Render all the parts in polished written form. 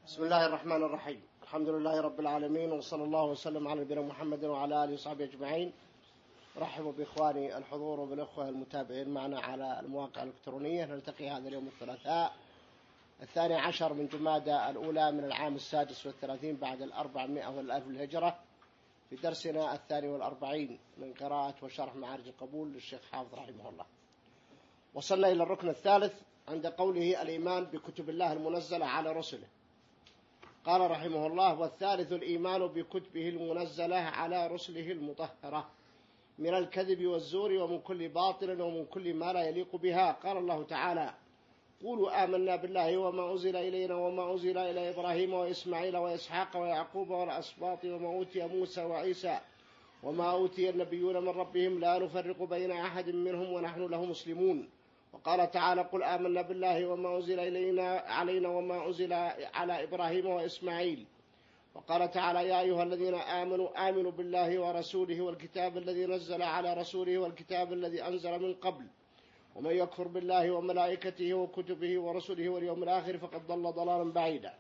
بسم الله الرحمن الرحيم. الحمد لله رب العالمين، وصلى الله وسلم على نبينا محمد وعلى آله وصحبه أجمعين. رحبوا بإخواني الحضور وبالأخوة المتابعين معنا على المواقع الإلكترونية. نلتقي هذا اليوم الثلاثاء 12 من جمادى الأولى من العام 36 بعد 400 والألف الهجرة، في درسنا 42 من قراءة وشرح معارج القبول للشيخ حافظ رحمه الله. وصلنا إلى الركن الثالث عند قوله الإيمان بكتب الله المنزلة على رسله. قال رحمه الله: والثالث الإيمان بكتبه المنزلة على رسله المطهرة من الكذب والزور ومن كل باطل ومن كل ما لا يليق بها. قال الله تعالى: قولوا آمنا بالله وما أنزل إلينا وما أنزل إلى إبراهيم وإسماعيل وإسحاق ويعقوب والأسباط وما أوتي موسى وعيسى وما أوتي النبيون من ربهم لا نفرق بين أحد منهم ونحن له مسلمون. وقال تعالى: قل آمنا بالله وما أنزل علينا وما أنزل على إبراهيم وإسماعيل. وقال تعالى: يا أيها الذين آمنوا بالله ورسوله والكتاب الذي نزل على رسوله والكتاب الذي أنزل من قبل ومن يكفر بالله وملائكته وكتبه ورسله واليوم الآخر فقد ضل ضلالا بعيدا.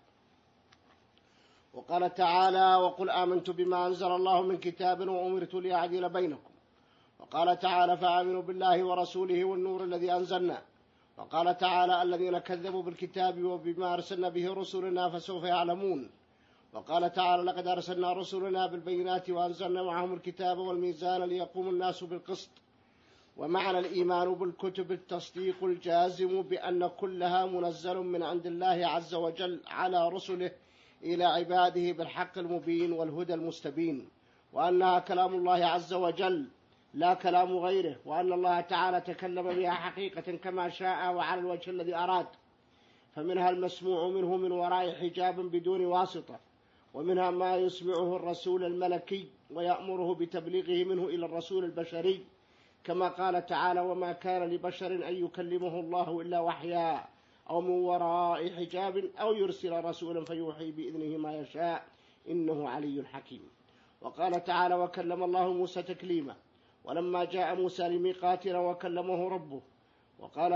وقال تعالى: وقل آمنت بما أنزل الله من كتاب وأمرت لأعدل بينكم. وقال تعالى: فآمنوا بالله ورسوله والنور الذي أنزلنا. وقال تعالى: الذين كذبوا بالكتاب وبما أرسلنا به رسلنا فسوف يعلمون. وقال تعالى: لقد أرسلنا رسلنا بالبينات وأنزلنا معهم الكتاب والميزان ليقوم الناس بالقسط. ومعنى الإيمان بالكتب التصديق الجازم بأن كلها منزل من عند الله عز وجل على رسله إلى عباده بالحق المبين والهدى المستبين، وأنها كلام الله عز وجل لا كلام غيره، وأن الله تعالى تكلم بها حقيقة كما شاء وعلى الوجه الذي أراد. فمنها المسموع منه من وراء حجاب بدون واسطة، ومنها ما يسمعه الرسول الملكي ويأمره بتبليغه منه إلى الرسول البشري، كما قال تعالى: وما كان لبشر أن يكلمه الله إلا وحيا أو من وراء حجاب أو يرسل رسولا فيوحي بإذنه ما يشاء إنه علي حكيم. وقال تعالى: وكلم الله موسى تكليما. ولما جاء موسى لميقاتنا وكلمه ربه وقال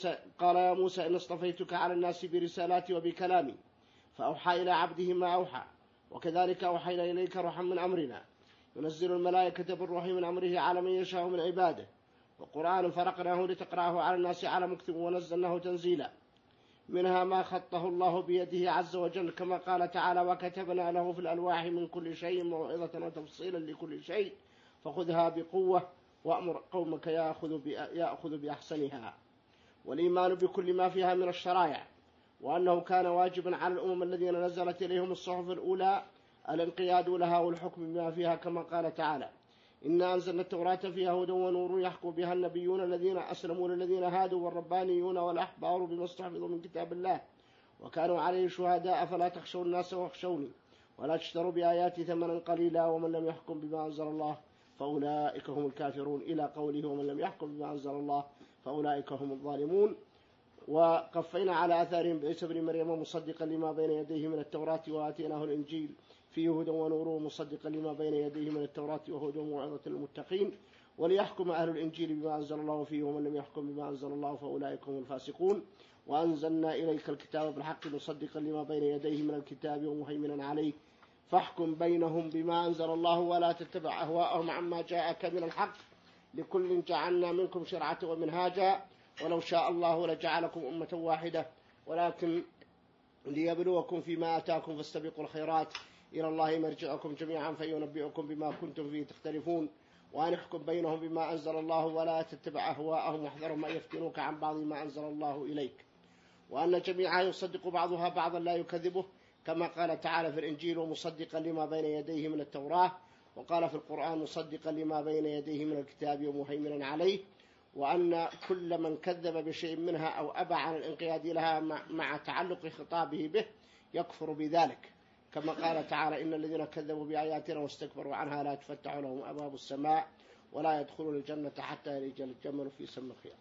يا موسى إن اصطفيتك على الناس برسالاتي وبكلامي فأوحى إلى عبده ما أوحى. وكذلك أوحينا إليك روحا من أمرنا ينزل الملائكة بالروح من أمره على من يشاء من عباده. وقرآن فرقناه لتقرأه على الناس على مكث ونزلناه تنزيلا. منها ما خطه الله بيده عز وجل، كما قال تعالى: وكتبنا له في الألواح من كل شيء موعظة وتفصيلا لكل شيء فخذها بقوة وأمر قومك يأخذ بأحسنها. والإيمان بكل ما فيها من الشرائع، وأنه كان واجبا على الأمم الذين نزلت إليهم الصحف الأولى الانقياد لها والحكم بما فيها، كما قال تعالى: إنا أنزلنا التوراة فيها هدى ونور يحكم بها النبيون الذين أسلموا للذين هادوا والربانيون والأحبار بما استحفظوا من كتاب الله وكانوا عليه شهداء فلا تخشوا الناس واخشوني ولا تشتروا بآياتي ثمنا قليلا ومن لم يحكم بما أنزل الله فأولئك هم الكافرون، إلى قوله: ومن لم يحكم بما أنزل الله فأولئك هم الظالمون. وقفينا على آثارهم بعيسى بن مريم مصدقا لما بين يديه من التوراة وآتيناه الإنجيل فيه هدى ونور مصدقا لما بين يديه من التوراة وهدى وموعظة للمتقين وليحكم أهل الإنجيل بما أنزل الله فيه ومن لم يحكم بما أنزل الله فأولئك هم الفاسقون. وأنزلنا إليك الكتاب بالحق مصدقا لما بين يديه من الكتاب ومهيمنا عليه فاحكم بينهم بما أنزل الله ولا تتبع أهواءهم عما جاءك من الحق لكل جعلنا منكم شرعة ومنهاجا ولو شاء الله لجعلكم أمة واحدة ولكن ليبلوكم فيما آتاكم فاستبقوا الخيرات إلى الله مرجعكم جميعا فينبئكم بما كنتم فيه تختلفون. وأن احكم بينهم بما أنزل الله ولا تتبع أهواءهم واحذرهم أن يفتنوك عن بعض ما أنزل الله إليك. وأن جميعا يصدق بعضها بعضا لا يكذبه، كما قال تعالى في الإنجيل: ومصدقا لما بين يديه من التوراة. وقال في القرآن: مصدقا لما بين يديه من الكتاب ومهيمنا عليه. وأن كل من كذب بشيء منها أو أبى عن الانقياد لها مع تعلق خطابه به يكفر بذلك، كما قال تعالى: إن الذين كذبوا بآياتنا واستكبروا عنها لا تفتح لهم أبواب السماء ولا يدخلون الجنة حتى يلج الجمل في سم الخياط.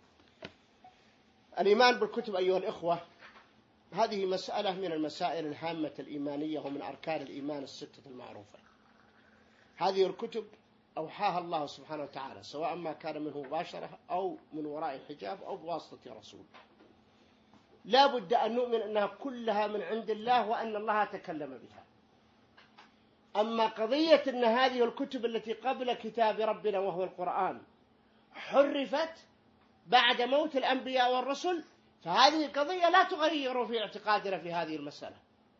الإيمان بالكتب أيها الإخوة، هذه مسألة من المسائل الهامة الإيمانية ومن أركان الإيمان الستة المعروفة. هذه الكتب أوحاها الله سبحانه وتعالى، سواء ما كان منه مباشرة أو من وراء حجاب أو بواسطة رسول. لا بد أن نؤمن أنها كلها من عند الله وأن الله تكلم بها. أما قضية أن هذه الكتب التي قبل كتاب ربنا وهو القرآن حرفت بعد موت الأنبياء والرسل، فهذه القضية لا تغير في اعتقادنا في هذه المسألة.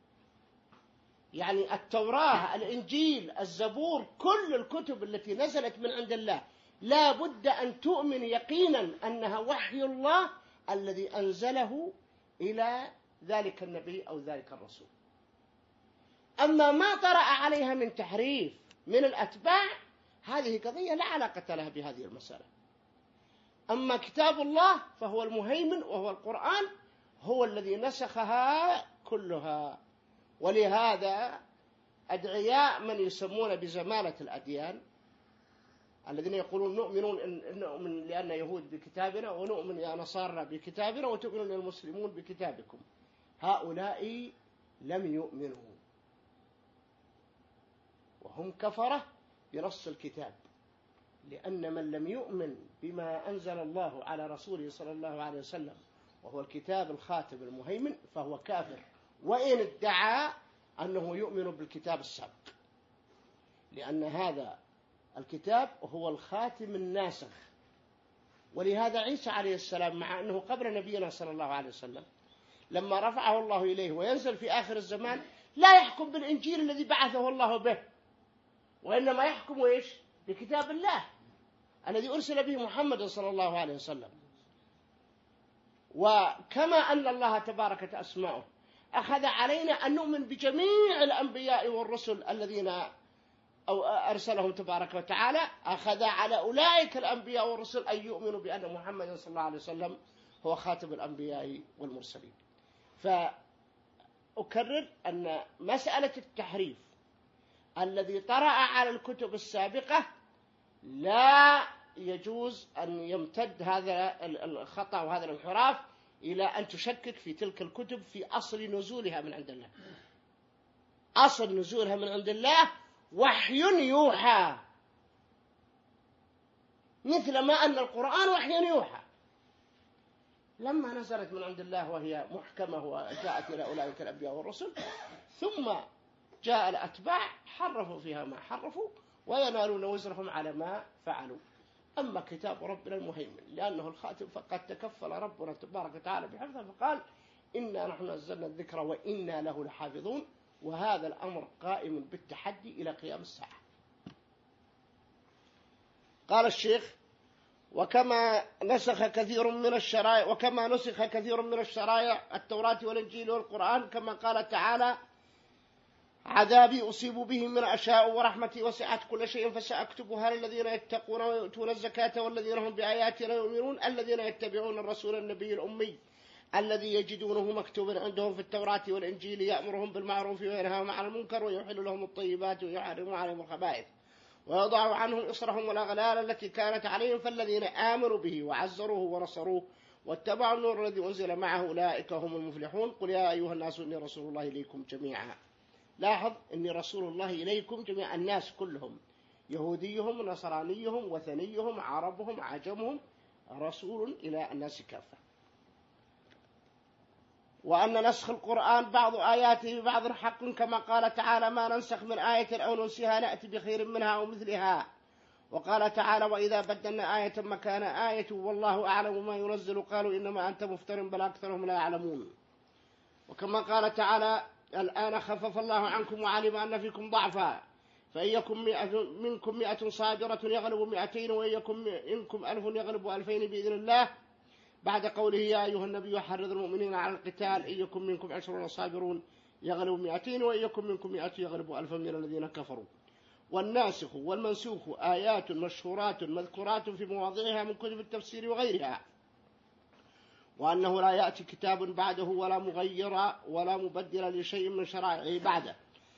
يعني التوراة، الإنجيل، الزبور، كل الكتب التي نزلت من عند الله لا بد أن تؤمن يقينا أنها وحي الله الذي أنزله إلى ذلك النبي أو ذلك الرسول. أما ما طرأ عليها من تحريف من الأتباع هذه قضية لا علاقة لها بهذه المسألة. أما كتاب الله فهو المهيمن وهو القرآن، هو الذي نسخها كلها. ولهذا أدعياء من يسمون بزمالة الأديان الذين يقولون نؤمن لأن يهود بكتابنا ونؤمن يا نصارى بكتابنا وتؤمنون المسلمون بكتابكم، هؤلاء لم يؤمنوا وهم كفرة بنص الكتاب، لأن من لم يؤمن بما أنزل الله على رسوله صلى الله عليه وسلم وهو الكتاب الخاتم المهيمن فهو كافر، وإن ادعى أنه يؤمن بالكتاب السابق، لأن هذا الكتاب هو الخاتم الناسخ. ولهذا عيسى عليه السلام مع أنه قبل نبينا صلى الله عليه وسلم لما رفعه الله إليه وينزل في آخر الزمان لا يحكم بالإنجيل الذي بعثه الله به، وإنما يحكم إيش؟ بكتاب الله الذي أرسل به محمد صلى الله عليه وسلم. وكما أن الله تبارك أسماؤه أخذ علينا أن نؤمن بجميع الأنبياء والرسل الذين أرسلهم تبارك وتعالى، أخذ على أولئك الأنبياء والرسل أن يؤمنوا بأن محمد صلى الله عليه وسلم هو خاتم الأنبياء والمرسلين. فأكرر أن مسألة التحريف الذي طرأ على الكتب السابقة لا يجوز أن يمتد هذا الخطأ وهذا الانحراف إلى أن تشكك في تلك الكتب في أصل نزولها من عند الله. أصل نزولها من عند الله وحي يوحى، مثل ما أن القرآن وحي يوحى. لما نزلت من عند الله وهي محكمة وجاءت إلى أولئك الأنبياء والرسل، ثم جاء الأتباع حرفوا فيها ما حرفوا وينالون وزرهم على ما فعلوا. أما كتاب ربنا المهيمن لأنه الخاتم فقد تكفل ربنا تبارك وتعالى بحفظه، فقال إنا نحن نزلنا الذكر وإنا له لحافظون، وهذا الأمر قائم بالتحدي إلى قيام الساعة. قال الشيخ: وكما نسخ كثير من الشرائع التوراة والإنجيل والقرآن، كما قال تعالى: عذابي أصيب به من أشاء ورحمتي وسعت كل شيء فسأكتبها للذين يتقون ويؤتون الزكاة والذين هم بآياتنا يؤمنون الذين يتبعون الرسول النبي الأمي الذي يجدونه مكتوبا عندهم في التوراة والإنجيل يأمرهم بالمعروف وينهاهم عن المنكر ويحل لهم الطيبات ويحرم عليهم الخبائث ويضع عنهم إصرهم والأغلال التي كانت عليهم، فالذين آمنوا به وعزروه ونصروه واتبعوا النور الذي أنزل معه أولئك هم المفلحون. قل يا أيها الناس إني رسول الله إليكم جميعا. لاحظ إني رسول الله إليكم جميعا، الناس كلهم، يهوديهم نصرانيهم وثنيهم عربهم عجمهم، رسول إلى الناس كافة. وأن نسخ القرآن بعض آياته ببعض حق، كما قال تعالى: ما ننسخ من آية أو ننسها نأتي بخير منها أو مثلها. وقال تعالى: وإذا بدلنا آية مكان آية والله أعلم ما ينزل قالوا إنما أنت مفتر بل أكثرهم لا يعلمون. وكما قال تعالى: الآن خفف الله عنكم وعلم أن فيكم ضعفا فإن يكن منكم 100 صابرة يغلب 200 وإن يكن منكم 1000 يغلب 2000 بإذن الله، بعد قوله: يا أيها النبي حرض المؤمنين على القتال إن يكن منكم 20 صابرون يغلب 200 وإن يكن منكم 100 يغلب 1000 من الذين كفروا. والناسخ والمنسوخ آيات مشهورات مذكورات في مواضعها من كتب التفسير وغيرها، وأنه لا يأتي كتاب بعده ولا مغير ولا مبدل لشيء من شرائعه بعده،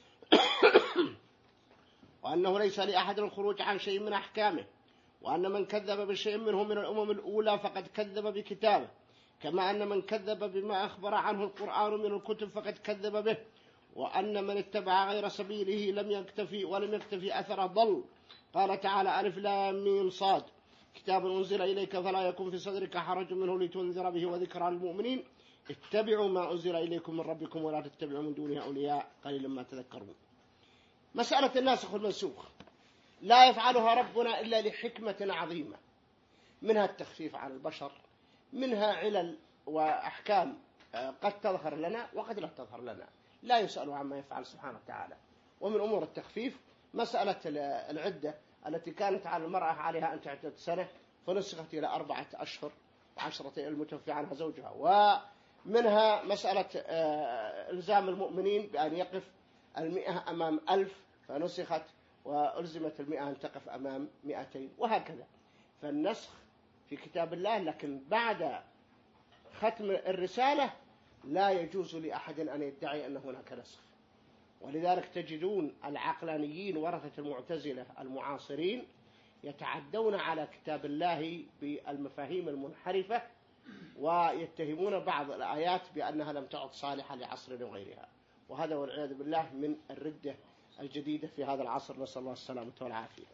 وأنه ليس لأحد الخروج عن شيء من أحكامه، وأن من كذب بشيء منه من الأمم الأولى فقد كذب بكتابه، كما أن من كذب بما أخبر عنه القرآن من الكتب فقد كذب به، وأن من اتبع غير سبيله ولم يكتفي أثره ضل. قال تعالى: ألف لام ميم صاد كتاب أنزل إليك فلا يكن في صدرك حرج منه لتنذر به وذكرى للمؤمنين اتبعوا ما أنزل إليكم من ربكم ولا تتبعوا من دونه أولياء قليلا ما تذكرون. مسألة الناسخ والمنسوخ لا يفعلها ربنا إلا لحكمة عظيمة، منها التخفيف على البشر، منها علل وأحكام قد تظهر لنا وقد لا تظهر لنا، لا يسأل عما يفعل سبحانه وتعالى. ومن أمور التخفيف مسألة العدة التي كانت على المرأة عليها أن تعتد سنة فنسخت إلى 4 أشهر و10 المتوفي عنها زوجها. ومنها مسألة إلزام المؤمنين بأن يقف 100 أمام 1000 فنسخت وألزمت 100 أن تقف أمام 200 وهكذا. فالنسخ في كتاب الله، لكن بعد ختم الرسالة لا يجوز لأحد أن يدعي أن هناك نسخ. ولذلك تجدون العقلانيين ورثة المعتزلة المعاصرين يتعدون على كتاب الله بالمفاهيم المنحرفة ويتهمون بعض الآيات بأنها لم تعد صالحة لعصر وغيرها، وهذا والعياذ بالله من الردة الجديدة في هذا العصر، نسأل الله السلامة والعافية.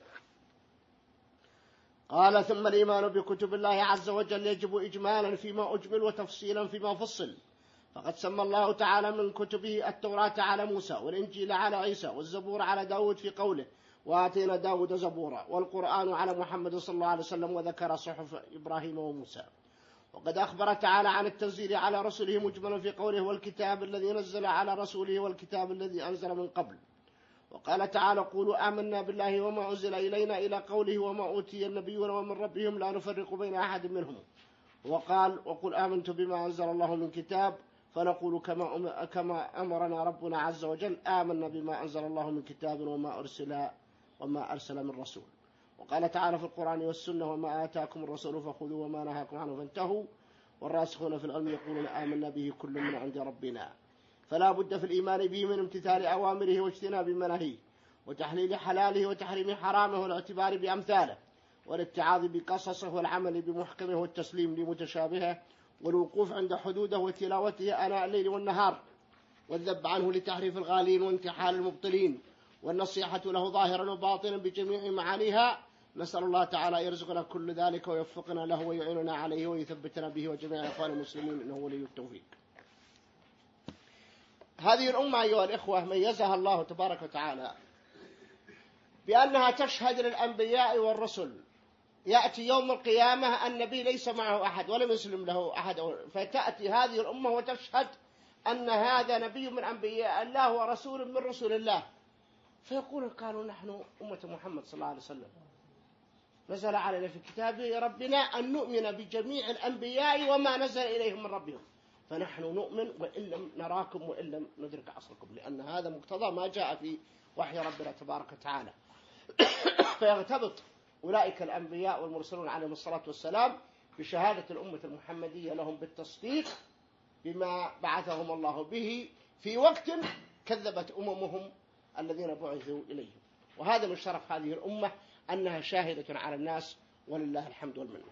قال ثم الإيمان بكتب الله عز وجل يجب إجمالا فيما أجمل وتفصيلا فيما فصل. فقد سمى الله تعالى من كتبه التوراة على موسى، والإنجيل على عيسى، والزبور على داود في قوله وآتينا داود زبورا، والقرآن على محمد صلى الله عليه وسلم، وذكر صحف إبراهيم وموسى. وقد أخبر تعالى عن التنزيل على رسله مجملا في قوله والكتاب الذي نزل على رسوله والكتاب الذي أنزل من قبل. وقال تعالى قولوا آمنا بالله وما أنزل إلينا إلى قوله وما أوتي النبيون ومن ربهم لا نفرق بين أحد منهم. وقال وقل آمنت بما أنزل الله من كتاب فنقول كما أمرنا ربنا عز وجل آمنا بما أنزل الله من كتاب وما أرسل من رسول. وقال تعالى في القرآن والسنة وما آتاكم الرسول فخذوا وما نهاكم عنه فانتهوا والراسخون في العلم يقولون آمنا به كل من عند ربنا. فلا بد في الإيمان به من امتثال أوامره واجتناب مناهيه وتحليل حلاله وتحريم حرامه والاعتبار بأمثاله والاتعاظ بقصصه والعمل بمحكمه والتسليم لمتشابهه والوقوف عند حدوده وتلاوته آناء الليل والنهار والذب عنه لتحريف الغالين وانتحال المبطلين والنصيحة له ظاهرا وباطنا بجميع معانيها. نسأل الله تعالى يرزقنا كل ذلك ويوفقنا له ويعيننا عليه ويثبتنا به وجميع إخوان المسلمين إنه ولي التوفيق. هذه الأمة أيها الإخوة ميزها الله تبارك وتعالى بأنها تشهد للأنبياء والرسل. يأتي يوم القيامة النبي ليس معه أحد ولم يسلم له أحد، فتأتي هذه الأمة وتشهد أن هذا نبي من أنبياء الله ورسول من رسول الله، فيقول قالوا نحن أمة محمد صلى الله عليه وسلم نزل علينا في كتابه ربنا أن نؤمن بجميع الأنبياء وما نزل إليهم من ربهم، فنحن نؤمن وإن لم نراكم وإن لم ندرك عصركم، لأن هذا مقتضى ما جاء في وحي ربنا تبارك وتعالى. فيغتبط أولئك الأنبياء والمرسلون عليهم الصلاة والسلام بشهادة الأمة المحمدية لهم بالتصديق بما بعثهم الله به في وقت كذبت أممهم الذين بعثوا إليهم. وهذا من شرف هذه الأمة أنها شاهدة على الناس ولله الحمد والمنة.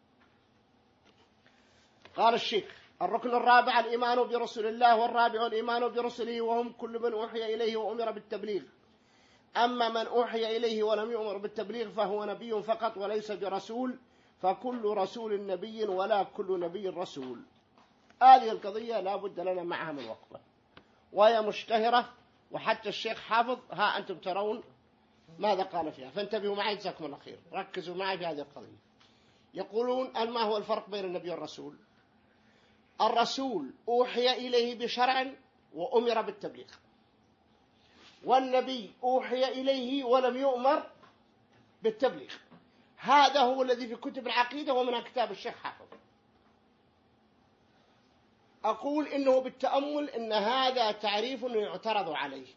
قال الشيخ الركن الرابع الإيمان برسول الله، والرابع الإيمان برسله وهم كل من أوحي إليه وأمر بالتبليغ. أما من أوحي إليه ولم يؤمر بالتبليغ فهو نبي فقط وليس برسول، فكل رسول نبي ولا كل نبي رسول. هذه القضية لا بد لنا معها من وقفة، وهي مشتهرة، وحتى الشيخ حافظ ها أنتم ترون ماذا قال فيها، فانتبهوا معي جزاكم الله خير، ركزوا معي في هذه القضية. يقولون ما هو الفرق بين النبي والرسول؟ الرسول أوحي إليه بشرع وأمر بالتبليغ، والنبي أوحي إليه ولم يؤمر بالتبليغ. هذا هو الذي في كتب العقيدة ومن كتاب الشيخ حافظ. أقول إنه بالتأمل إن هذا تعريف يعترض عليه.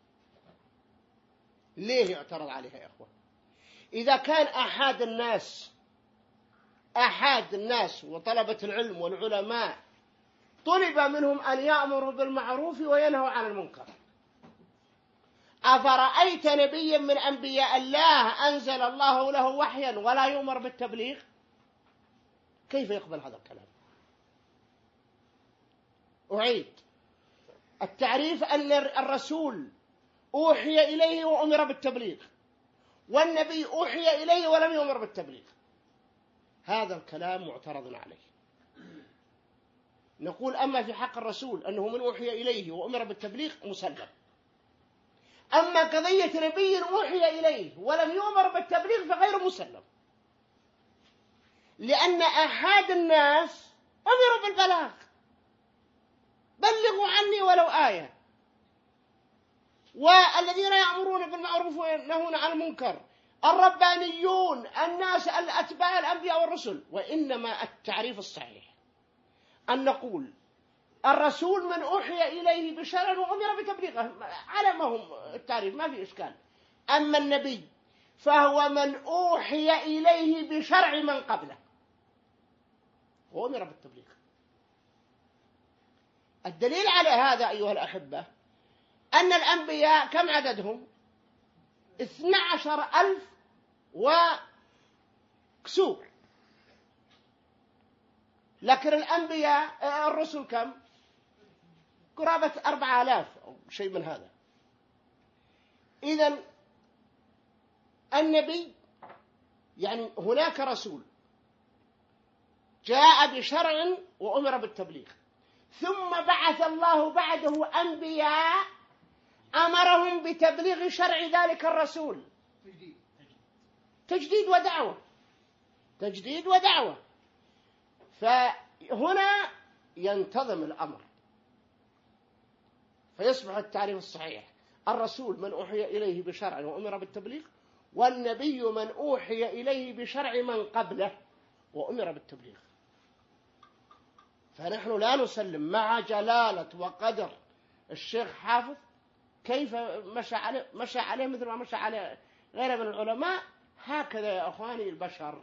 ليه يعترض عليه يا إخوة؟ إذا كان أحد الناس وطلبة العلم والعلماء طلب منهم أن يأمروا بالمعروف وينهوا عن المنكر، أفرأيت نبيا من أنبياء الله أنزل الله له وحيا ولا يؤمر بالتبليغ؟ كيف يقبل هذا الكلام؟ أعيد التعريف أن الرسول أوحي إليه وأمر بالتبليغ، والنبي أوحي إليه ولم يؤمر بالتبليغ. هذا الكلام معترض عليه. نقول أما في حق الرسول أنه من أوحي إليه وأمر بالتبليغ مسلم. أما قضية نبي أوحي إليه ولم يؤمر بالتبليغ فغير مسلم، لأن أحد الناس أمروا بالبلاغ، بلغوا عني ولو آية. والذين يأمرون بالمعروف وينهون عن المنكر الربانيون، الناس الأتباع الأنبياء والرسل. وإنما التعريف الصحيح أن نقول الرسول من أوحي إليه بشرع وأمر بتبليغه، على ما هم التعريف ما في إشكال. أما النبي فهو من أوحي إليه بشرع من قبله وأمر بالتبليغ. الدليل على هذا أيها الأحبة أن الأنبياء كم عددهم؟ 12,000 وكسور، لكن الأنبياء الرسل كم؟ قرابة 4,000 أو شيء من هذا. إذن النبي يعني هناك رسول جاء بشرع وأمر بالتبليغ، ثم بعث الله بعده أنبياء أمرهم بتبليغ شرع ذلك الرسول. تجديد ودعوة، تجديد ودعوة. فهنا ينتظم الأمر فيصبح التعريف الصحيح: الرسول من أوحي إليه بشرع وأمر بالتبليغ، والنبي من أوحي إليه بشرع من قبله وأمر بالتبليغ. فنحن لا نسلم مع جلالة وقدر الشيخ حافظ كيف مشى عليه مثل ما مشى عليه غيره من العلماء. هكذا يا أخواني البشر،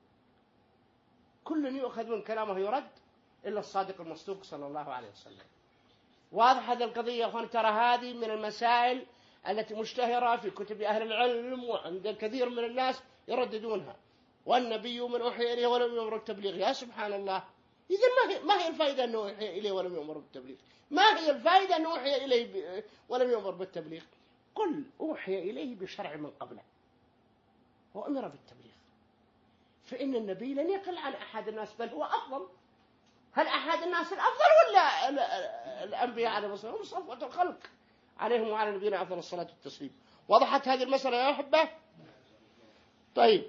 كل يؤخذ من كلامه يرد إلا الصادق المصدوق صلى الله عليه وسلم. واضح هذه القضية يا أخواني؟ ترى هذه من المسائل التي مشتهرة في كتب أهل العلم وعند كثير من الناس يرددونها. والنبي من أوحي إليه ولم يؤمر بالتبليغ. يا سبحان الله، إذن ما هي الفائدة أنه أوحي إليه ولم يؤمر بالتبليغ؟ ما هي الفائدة أنه أوحي إليه ولم يؤمر بالتبليغ؟ قل أوحي إليه بشرع من قبله وأمر بالتبليغ. فإن النبي لن يقل عن أحد الناس، بل هو أفضل. هل أحد الناس الأفضل ولا الأنبياء عليهم الصلاة والسلام؟ صفوة الخلق عليهم وعلى نبينا أفضل الصلاة والتسليم. وضحت هذه المسألة يا أحبة؟ طيب،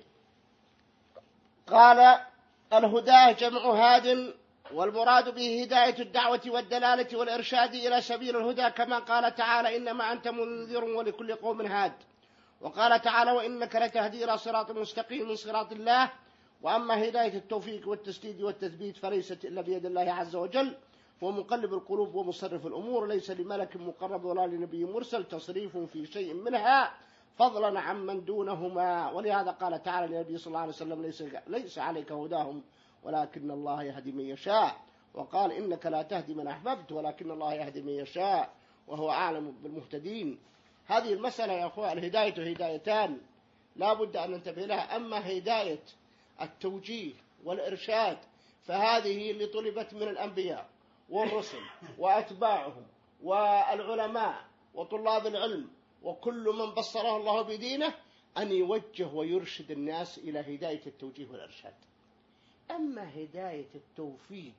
قال: الهدى جمع هاد، والمراد به هداية الدعوة والدلالة والإرشاد إلى سبيل الهدى، كما قال تعالى: إنما أنت منذر ولكل قوم هاد. وقال تعالى: وإنك لتهدي إلى صراط مستقيم من صراط الله. وأما هداية التوفيق والتسديد والتثبيت فليست إلا بيد الله عز وجل، هو مقلب القلوب ومصرف الأمور، ليس لملك مقرب ولا لنبي مرسل تصريف في شيء منها فضلا عمن دونهما. ولهذا قال تعالى للنبي صلى الله عليه وسلم: ليس عليك هداهم ولكن الله يهدي من يشاء. وقال: إنك لا تهدي من أحببت ولكن الله يهدي من يشاء وهو أعلم بالمهتدين. هذه المسألة يا أخوان، الهداية هدايتان لا بد أن ننتبه لها. أما هداية التوجيه والإرشاد فهذه اللي طلبت من الأنبياء والرسل وأتباعهم والعلماء وطلاب العلم وكل من بصره الله بدينه، أن يوجه ويرشد الناس إلى هداية التوجيه والإرشاد. أما هداية التوفيق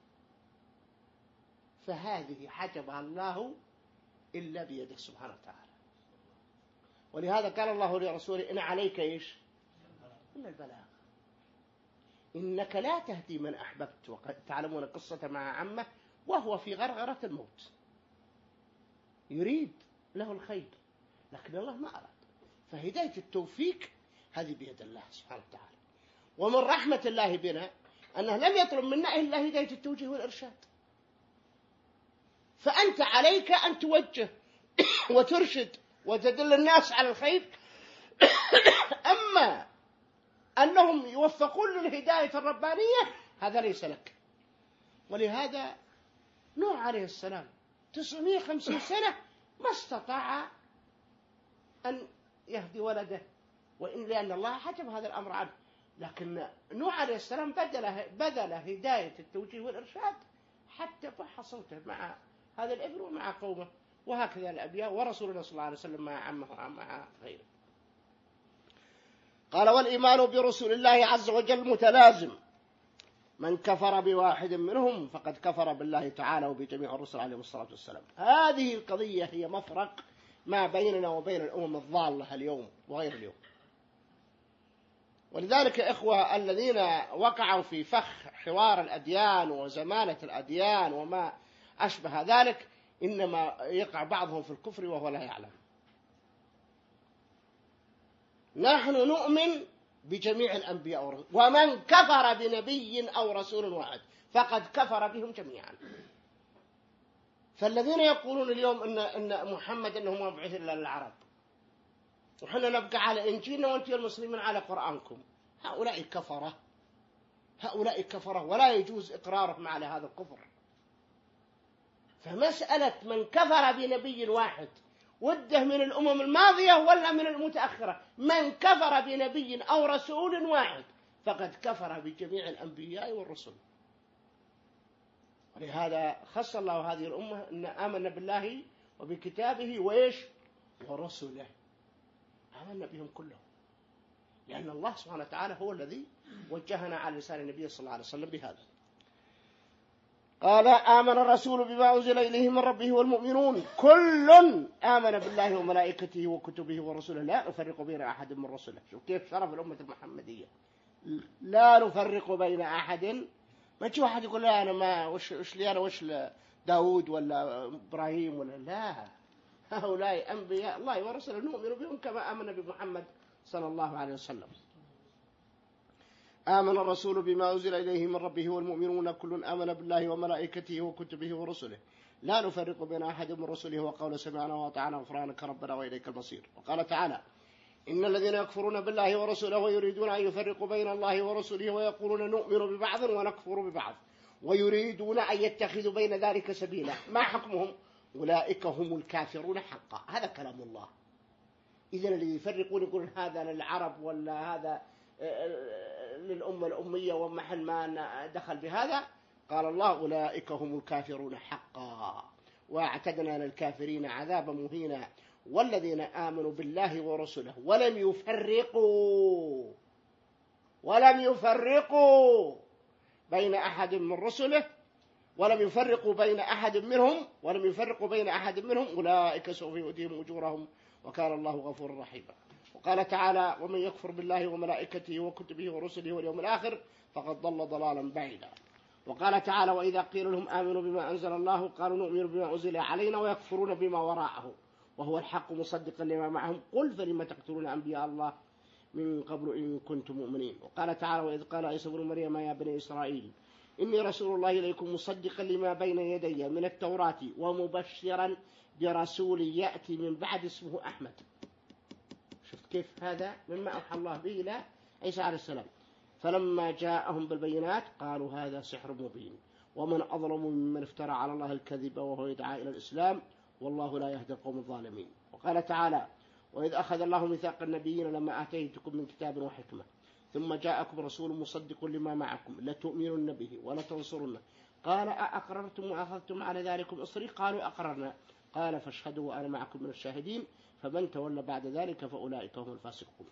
فهذه حجبها الله إلا بيده سبحانه وتعالى. ولهذا قال الله لرسوله: إن عليك إيش؟ إلا البلاغ، إنك لا تهدي من أحببت. وقد تعلمون قصة مع عمه وهو في غرغرة الموت، يريد له الخير لكن الله ما أراد. فهداية التوفيق هذه بيد الله سبحانه وتعالى. ومن رحمة الله بنا أنه لم يطلب منا إلا هداية التوجيه والإرشاد. فأنت عليك أن توجه وترشد وتدل الناس على الخير. أما أنهم يوفقون للهداية الربانية هذا ليس لك. ولهذا نوح عليه السلام 950 سنة ما استطاع أن يهدي ولده، لأن الله حجب هذا الأمر عنه. لكن نوح عليه السلام بذل هداية التوجيه والإرشاد حتى فح صوته مع هذا الابن ومع قومه. وهكذا الأنبياء ورسولنا صلى الله عليه وسلم مع عمه ومع غيره. قال: والإيمان برسول الله عز وجل متلازم من كفر بواحد منهم فقد كفر بالله تعالى وبجميع الرسل عليهم الصلاة والسلام. هذه القضية هي مفرق ما بيننا وبين الأمم الضالة اليوم وغير اليوم. ولذلك يا إخوة الذين وقعوا في فخ حوار الأديان وزمانة الأديان وما أشبه ذلك إنما يقع بعضهم في الكفر وهو لا يعلم. نحن نؤمن بجميع الأنبياء والرسل، ومن كفر بنبي أو رسول واحد فقد كفر بهم جميعا. فالذين يقولون اليوم إن محمد إنه مبعوث إلا للعرب وحنا نبقى على إنجيلنا وأنتم المسلمين على قرآنكم، هؤلاء كفرة، هؤلاء كفرة ولا يجوز إقرارهم على هذا الكفر. فمسألة من كفر بنبي واحد وده من الأمم الماضية ولا من المتأخرة، من كفر بنبي أو رسول واحد فقد كفر بجميع الأنبياء والرسل. ولهذا خص الله هذه الأمة أن آمنا بالله وبكتابه وإيش ورسله، آمنا بهم كلهم، لأن الله سبحانه وتعالى هو الذي وجهنا على لسان النبي صلى الله عليه وسلم بهذا. قال آمن الرسول بما أنزل إليه من ربه والمؤمنون كل آمن بالله وملائكته وكتبه ورسله لا نفرق بين أحد من رسله. شوف كيف شرف الأمة المحمدية، لا نفرق بين أحد. ما تجي واحد يقول لا أنا ما وش لي أنا وش داود ولا إبراهيم ولا لا، هؤلاء أنبياء الله ورسله نؤمن بهم كما آمن بمحمد صلى الله عليه وسلم. آمن الرسول بما أنزل إليه من ربه والمؤمنون كل آمن بالله وملائكته وكتبه ورسله لا نفرق بين أحد من رسله وقول سمعنا وأطعنا غفرانك ربنا وإليك المصير. وقال تعالى إن الذين يكفرون بالله ورسوله ويريدون أن يفرقوا بين الله ورسله ويقولون نؤمن ببعض ونكفر ببعض ويريدون أن يتخذوا بين ذلك سبيلا ما حكمهم أولئك هم الكافرون حقا. هذا كلام الله. إذن الذي يفرقون يقولون هذا للعرب ولا هذا للأمة الأمية ومحل ما دخل بهذا، قال الله أولئك هم الكافرون حقا واعتدنا للكافرين عذابا مهينا والذين آمنوا بالله ورسله ولم يفرقوا بين أحد من رسله ولم يفرقوا بين أحد منهم أولئك سوف يؤتيهم أجورهم وكان الله غفورا رحيما. وقال تعالى ومن يكفر بالله وملائكته وكتبه ورسله واليوم الآخر فقد ضل ضلالا بعيدا. وقال تعالى وإذا قيل لهم آمنوا بما أنزل الله قالوا نؤمن بما أنزل علينا ويكفرون بما وراءه وهو الحق مصدقا لما معهم قل فلم تقتلون أنبياء الله من قبل إن كنتم مؤمنين. وقال تعالى وإذ قال عيسى ابن مريم يا بني إسرائيل إني رسول الله إليكم مصدقا لما بين يدي من التوراة ومبشرا برسول يأتي من بعد اسمه أحمد. شفت كيف هذا مما أوحى الله به إلى عيسى عليه السلام. فلما جاءهم بالبينات قالوا هذا سحر مبين ومن أظلم ممن افترى على الله الكذب وهو يدعى إلى الإسلام والله لا يهدي القوم الظالمين. وقال تعالى وإذ أخذ الله ميثاق النبيين لما آتيتكم من كتاب وحكمة ثم جاءكم رسول مصدق لما معكم لتؤمنن به ولتنصرنه قال أأقررتم وأخذتم على ذلكم إصري قالوا أقررنا قال فاشهدوا وأنا معكم من الشاهدين فمن تولى بعد ذلك فأولئك هم الفاسقون.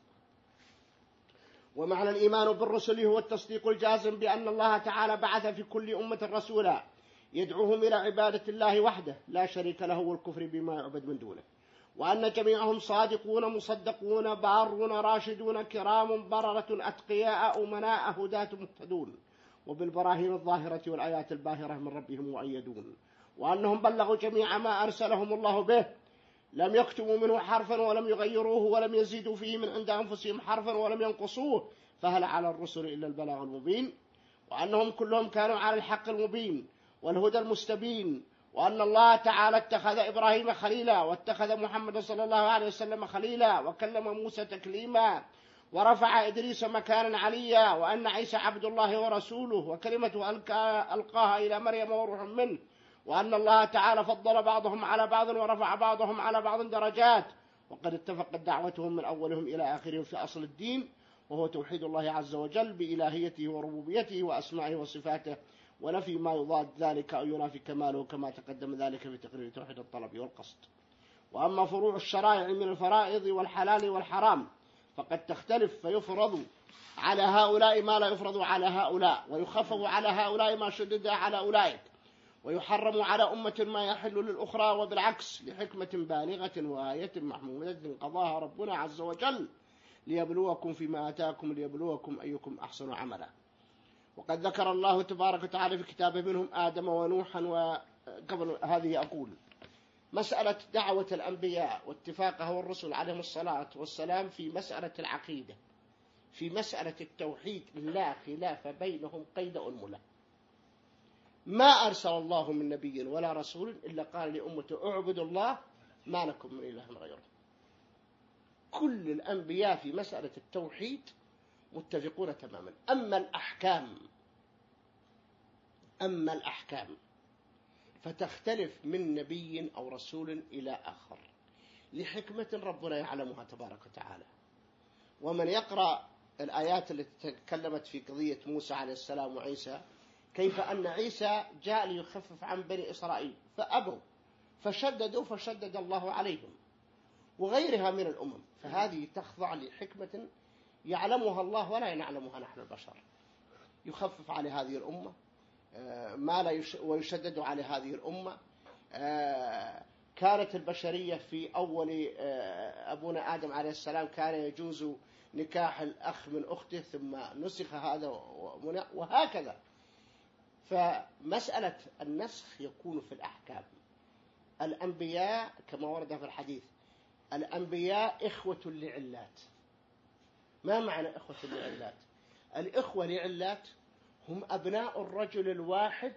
ومعنى الإيمان بالرسل هو التصديق الجازم بأن الله تعالى بعث في كل أمة رسولا يدعوهم إلى عبادة الله وحده لا شريك له والكفر بما يعبد من دونه وأن جميعهم صادقون مصدقون بارون راشدون كرام بررة أتقياء أمناء هداة مهتدون وبالبراهين الظاهرة والآيات الباهرة من ربهم مؤيدون وأنهم بلغوا جميع ما أرسلهم الله به لم يكتموا منه حرفا ولم يغيروه ولم يزيدوا فيه من عند أنفسهم حرفا ولم ينقصوه فهل على الرسل إلا البلاغ المبين وأنهم كلهم كانوا على الحق المبين والهدى المستبين وأن الله تعالى اتخذ إبراهيم خليلا واتخذ محمد صلى الله عليه وسلم خليلا وكلم موسى تكليما ورفع إدريس مكانا عليا وأن عيسى عبد الله ورسوله وكلمة ألقاها إلى مريم وروح منه وأن الله تعالى فضل بعضهم على بعض ورفع بعضهم على بعض درجات وقد اتفقت دعوتهم من أولهم إلى آخرهم في أصل الدين وهو توحيد الله عز وجل بإلهيته وربوبيته وأسمائه وصفاته ونفي ما يضاد ذلك أو ينافي كماله كما تقدم ذلك في تقرير توحيد الطلب والقصد. وأما فروع الشرائع من الفرائض والحلال والحرام فقد تختلف فيفرض على هؤلاء ما لا يفرض على هؤلاء، ويخفف على هؤلاء ما شدد على أولئك، ويحرم على أمة ما يحل للأخرى، وبالعكس لحكمة بالغة وآية محمودة قضاها ربنا عز وجل ليبلوكم فيما آتاكم ليبلوكم أيكم أحسن عملا. وقد ذكر الله تبارك وتعالى في كتابه منهم آدم ونوحا. وقبل هذه أقول مسألة دعوة الأنبياء واتفاقه والرسل عليهم الصلاة والسلام في مسألة العقيدة، في مسألة التوحيد لا خلاف بينهم قيد أنملة. ما أرسل الله من نبي ولا رسول إلا قال لأمته اعبدوا الله ما لكم من إله غيره. كل الأنبياء في مسألة التوحيد متفقون تماما. أما الأحكام فتختلف من نبي أو رسول إلى آخر لحكمة ربنا يعلمها تبارك وتعالى. ومن يقرأ الآيات التي تكلمت في قضية موسى عليه السلام وعيسى، كيف أن عيسى جاء ليخفف عن بني إسرائيل فأبوا فشددوا فشدد الله عليهم، وغيرها من الأمم. فهذه تخضع لحكمة يعلمها الله ولا نعلمها نحن البشر. يخفف على هذه الأمة ما لا ويشدد على هذه الأمة. كانت البشرية في أول أبونا آدم عليه السلام كان يجوز نكاح الأخ من أخته، ثم نسخ هذا وهكذا. فمسألة النسخ يكون في الأحكام. الأنبياء كما ورد في الحديث الأنبياء إخوة لعلات. ما معنى إخوة لعلات؟ الإخوة لعلات هم أبناء الرجل الواحد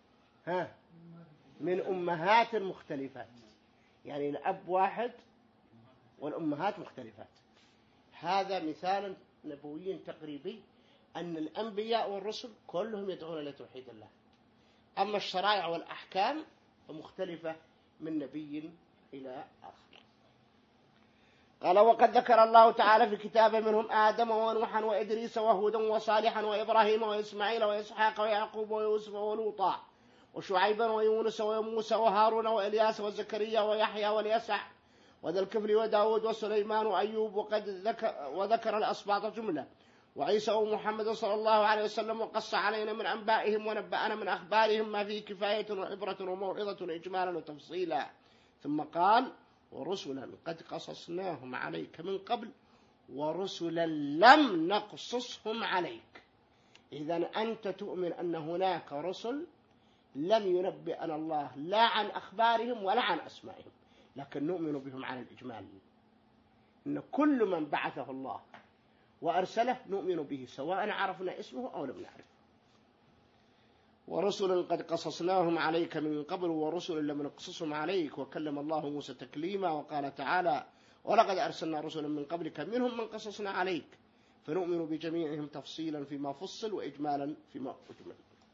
من أمهات مختلفات، يعني الأب واحد والأمهات مختلفات. هذا مثال نبوي تقريبي أن الأنبياء والرسل كلهم يدعون إلى توحيد الله. أما الشرائع والأحكام فمختلفة من نبي إلى آخر. قال وقد ذكر الله تعالى في كتابه منهم آدم ونوحا وإدريس وهودا وصالحا وإبراهيم وإسماعيل وإسحاق ويعقوب ويوسف ولوطا وشعيبا ويونس وموسى وهارون وإلياس وزكريا ويحيى واليسع وذا الكفل وداود وسليمان وأيوب. وذكر الأسباط جملة وعيسى ومحمد صلى الله عليه وسلم، وقص علينا من أنبائهم ونبأنا من أخبارهم ما فيه كفاية وعبرة وموعظة إجمالا وتفصيلا. ثم قال ورسلا قد قصصناهم عليك من قبل ورسلا لم نقصصهم عليك. إذن أنت تؤمن أن هناك رسل لم ينبئنا الله لا عن أخبارهم ولا عن أسمائهم، لكن نؤمن بهم على الإجمال. إن كل من بعثه الله وأرسله نؤمن به سواء عرفنا اسمه أو لم نعرفه. ورسلا قد قصصناهم عليك من قبل ورسلا لم نقصصهم عليك وكلم الله موسى تكليما. وقال تعالى ولقد أرسلنا رسلا من قبلك منهم من قصصنا عليك فنؤمن بجميعهم تفصيلا فيما فصل وإجمالا فيما أجمل.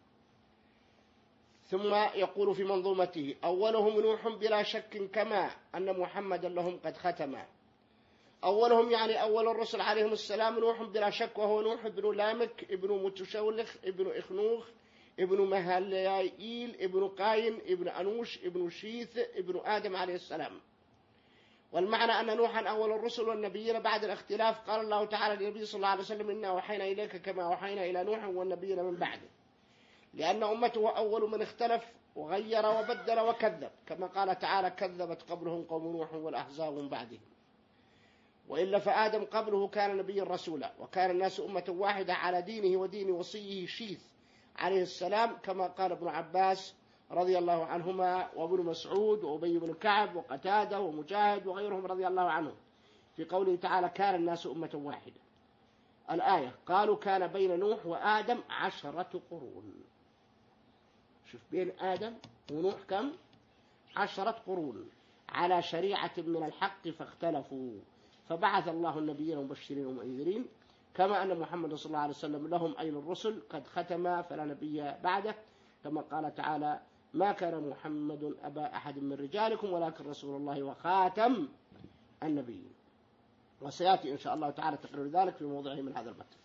ثم يقول في منظومته أولهم نوح بلا شك كما أن محمدا لهم قد ختم. أولهم يعني أول الرسل عليهم السلام نوح بلا شك، وهو نوح ابن لامك ابن متشولخ ابن إخنوخ ابن مهليائيل ابن قاين ابن أنوش ابن شيث ابن آدم عليه السلام. والمعنى أن نوحا أول الرسل والنبيين بعد الاختلاف. قال الله تعالى للنبي صلى الله عليه وسلم إنا وحينا إليك كما وحينا إلى نوح والنبيين من بعده، لأن أمته أول من اختلف وغير وبدل وكذب، كما قال تعالى كذبت قبلهم قوم نوح والأحزاب من بعدهم. وإلا فآدم قبله كان نبيا رسولا، وكان الناس أمة واحدة على دينه ودين وصيه شيث عليه السلام، كما قال ابن عباس رضي الله عنهما وابن مسعود وأبي بن كعب وقتادة ومجاهد وغيرهم رضي الله عنهم في قوله تعالى كان الناس أمة واحدة. الآية قالوا كان بين نوح وآدم 10 قرون. شوف بين آدم ونوح كم؟ 10 قرون على شريعة من الحق فاختلفوا، فبعث الله النبيين مبشرين ومنذرين، كما أن محمد صلى الله عليه وسلم لهم أين الرسل قد ختم فلا نبي بعده، كما قال تعالى ما كان محمد أبا أحد من رجالكم ولكن رسول الله وخاتم النبيين. وسيأتي إن شاء الله تعالى تقرير ذلك في موضعه من هذا المتن.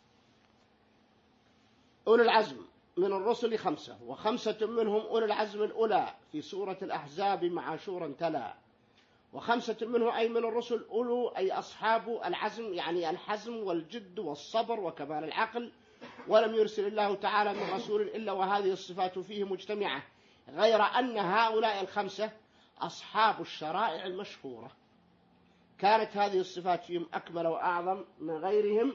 أولي العزم من الرسل 5، و5 منهم أولي العزم الأولى في سورة الأحزاب مع شورى تلا. وخمسة منه أي من الرسل أولو أي أصحاب العزم، يعني الحزم والجد والصبر وكمال العقل. ولم يرسل الله تعالى من رسول إلا وهذه الصفات فيه مجتمعة، غير أن هؤلاء الخمسة أصحاب الشرائع المشهورة، كانت هذه الصفات فيهم أكمل وأعظم من غيرهم،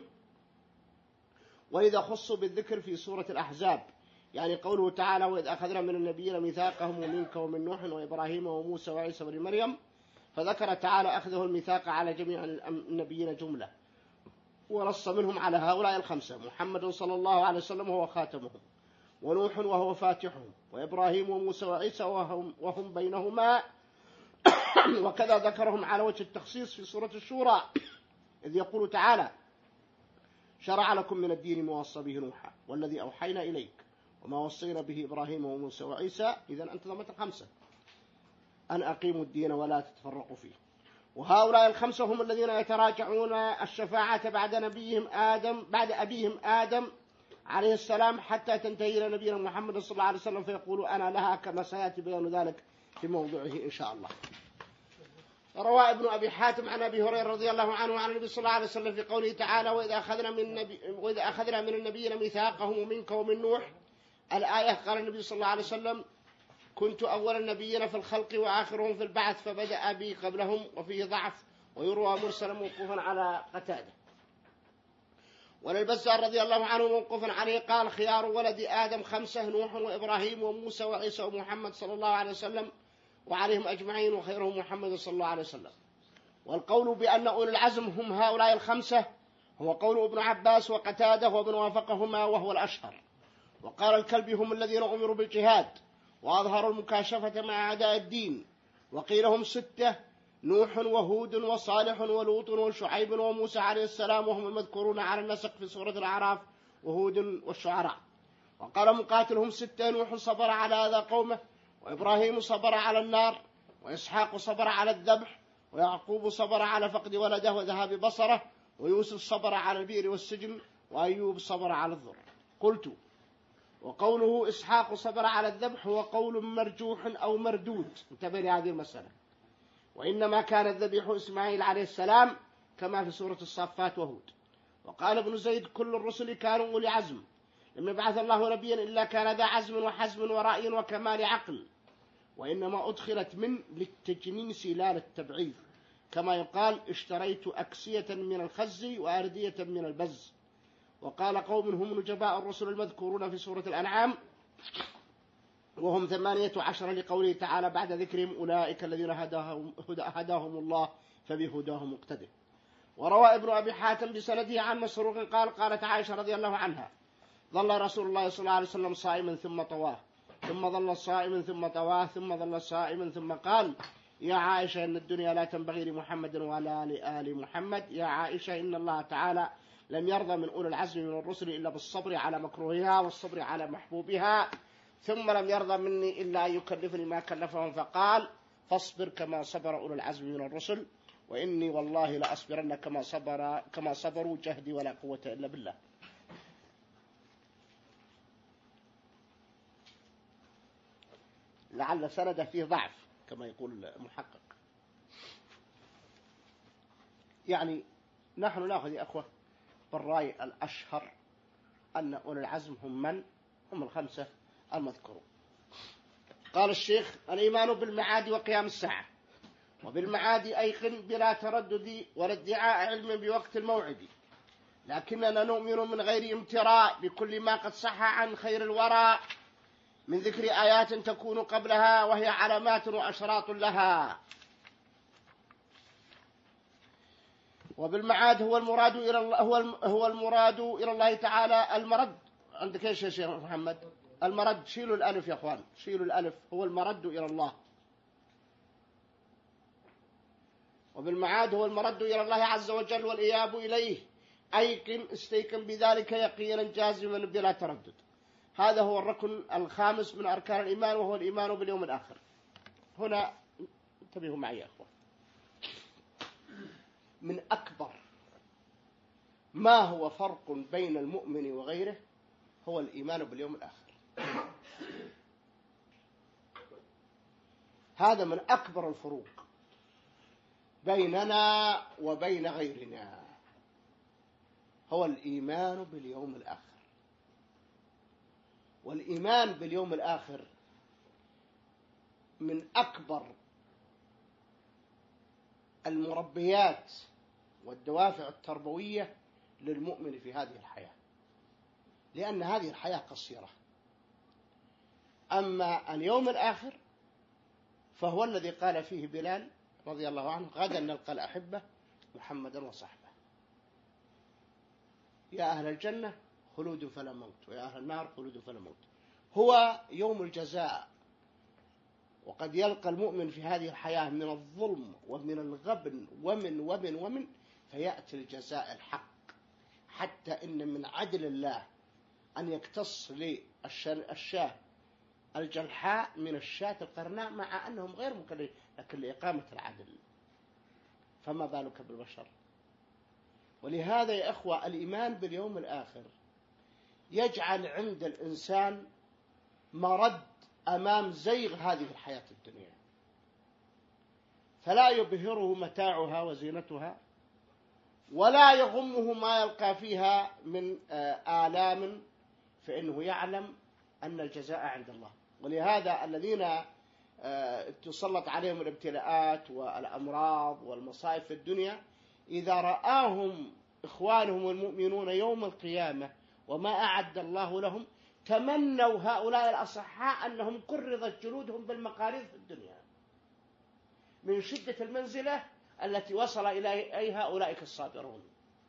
وإذا خصوا بالذكر في سورة الأحزاب، يعني قوله تعالى: وإذ أخذنا من النبيين ميثاقهم ومنك ومن نوح وإبراهيم وموسى وعيسى وابن مريم، فذكر تعالى أخذه الميثاق على جميع النبيين جملة، ونص منهم على هؤلاء الخمسة: محمد صلى الله عليه وسلم وهو خاتمهم، ونوح وهو فاتحهم، وإبراهيم وموسى وعيسى وهم بينهما. وكذا ذكرهم على وجه التخصيص في سورة الشورى، إذ يقول تعالى: شرع لكم من الدين ما وصى به نوحا والذي أوحينا إليك وما وصينا به إبراهيم وموسى وعيسى. إذن أنت ضمت الخمسة، أن أقيموا الدين ولا تتفرقوا فيه. وهؤلاء الخمسة هم الذين يتراجعون الشفاعة بعد أبيهم آدم عليه السلام حتى تنتهي إلى نبينا محمد صلى الله عليه وسلم، فيقول أنا لها، كما سيأتي بيان ذلك في موضوعه إن شاء الله. روى ابن أبي حاتم عن أبي هريرة رضي الله عنه عن النبي صلى الله عليه وسلم في قوله تعالى: وإذا أخذنا من النبيين ميثاقهم ومنك ومن نوح، الآية. قال النبي صلى الله عليه وسلم: كنت أول النبيين في الخلق وآخرهم في البعث، فبدأ بي قبلهم. وفيه ضعف، ويروى مرسلا موقوفا على قتادة. وللبزار رضي الله عنه موقوفا عليه قال: خيار ولد آدم خمسة: نوح وإبراهيم وموسى وعيسى ومحمد صلى الله عليه وسلم وعليهم أجمعين، وخيرهم محمد صلى الله عليه وسلم. والقول بأن أولي العزم هم هؤلاء الخمسة هو قول ابن عباس وقتادة وابن وافقهما، وهو الأشهر. وقال الكلبي: هم الذين أمروا بالجهاد وأظهروا المكاشفة مع أعداء الدين. وقيل هم ستة: نوح وهود وصالح ولوط وشعيب وموسى عليه السلام، وهم المذكورون على النسق في سورة الأعراف، وهود والشعراء. وقال مقاتل: هم ستة: نوح صبر على أذى قومه، وإبراهيم صبر على النار، وإسحاق صبر على الذبح، ويعقوب صبر على فقد ولده وذهاب بصره، ويوسف صبر على البئر والسجن، وأيوب صبر على الضر. قلت: وقوله إسحاق صبر على الذبح هو قول مرجوح أو مردود، انتبه لهذه المسألة، وإنما كان الذبيح إسماعيل عليه السلام كما في سورة الصافات وهود. وقال ابن زيد: كل الرسل كانوا أولي عزم، لم يبعث الله نبيا إلا كان ذا عزم وحزم ورأي وكمال عقل، وإنما أدخلت من للتجنيس لا للتبعيض، كما يقال: اشتريت أكسية من الخز وأردية من البز. وقال قوم: هم نجباء الرسل المذكورون في سورة الأنعام، وهم 18 لقوله تعالى بعد ذكرهم: أولئك الذين هداهم الله فبهداهم مقتدر. وروى ابن أبي حاتم بسنده عن مسروق قال: قالت عائشة رضي الله عنها: ظل رسول الله صلى الله عليه وسلم صائما ثم طواه، ثم ظل صائما ثم طواه، ثم ظل صائما ثم قال: يا عائشة إن الدنيا لا تنبغي لمحمد ولا لآل محمد. يا عائشة إن الله تعالى لم يرضى من أولي العزم من الرسل إلا بالصبر على مكروهها والصبر على محبوبها، ثم لم يرضى مني إلا أن يكلفني ما كلفهم، فقال: فاصبر كما صبر أولي العزم من الرسل، وإني والله لأصبرن كما صبروا، جهدي ولا قوة إلا بالله. لعل سنده فيه ضعف كما يقول المحقق. يعني نحن نأخذ يا أخوة بالرأي الأشهر أن أولي العزم هم الخمسة المذكورون. قال الشيخ: الإيمان بالمعاد وقيام الساعة. وبالمعاد أيقن بلا تردد ولا ادعاء علم بوقت الموعد، لكننا نؤمن من غير امتراء بكل ما قد صح عن خير الورى من ذكر آيات تكون قبلها، وهي علامات وأشراط لها. وبالمعاد هو المراد إلى الله، هو المراد إلى الله تعالى. المرد عندك ايش يا شيخ محمد؟ المرد، شيلوا الألف يا أخوان، شيلوا الألف. هو المرد إلى الله. وبالمعاد هو المرد إلى الله عز وجل والإياب إليه. أيقن، استيقن بذلك يقينا جازما بلا تردد. هذا هو الركن الخامس من أركان الإيمان، وهو الإيمان باليوم الآخر. هنا انتبهوا معي يا أخوان، من أكبر ما هو فرق بين المؤمن وغيره هو الإيمان باليوم الآخر. هذا من أكبر الفروق. بيننا وبين غيرنا هو الإيمان باليوم الآخر. والإيمان باليوم الآخر من أكبر المربيات والدوافع التربوية للمؤمن في هذه الحياة، لأن هذه الحياة قصيرة. أما اليوم الآخر فهو الذي قال فيه بلال رضي الله عنه: غدا نلقى الأحبة محمدا وصحبه، يا أهل الجنة خلود فلا موت، ويا أهل النار خلود فلا موت. هو يوم الجزاء. وقد يلقى المؤمن في هذه الحياة من الظلم ومن الغبن ومن فيأتي الجزاء الحق، حتى إن من عدل الله أن يقتص للشاة الجلحاء من الشاة القرناء، مع أنهم غير مكلفين، لكن لإقامة العدل، فما بالك بالبشر. ولهذا يا إخوة الإيمان باليوم الآخر يجعل عند الإنسان مرد أمام زيغ هذه الحياة الدنيا، فلا يبهره متاعها وزينتها، ولا يغمه ما يلقى فيها من آلام، فإنه يعلم أن الجزاء عند الله. ولهذا الذين تسلط عليهم الابتلاءات والأمراض والمصائب في الدنيا، إذا رآهم إخوانهم المؤمنون يوم القيامة وما أعد الله لهم، تمنوا هؤلاء الأصحاء أنهم كرضت جلودهم بالمقاريض في الدنيا من شدة المنزلة التي وصل إليها أولئك الصابرون.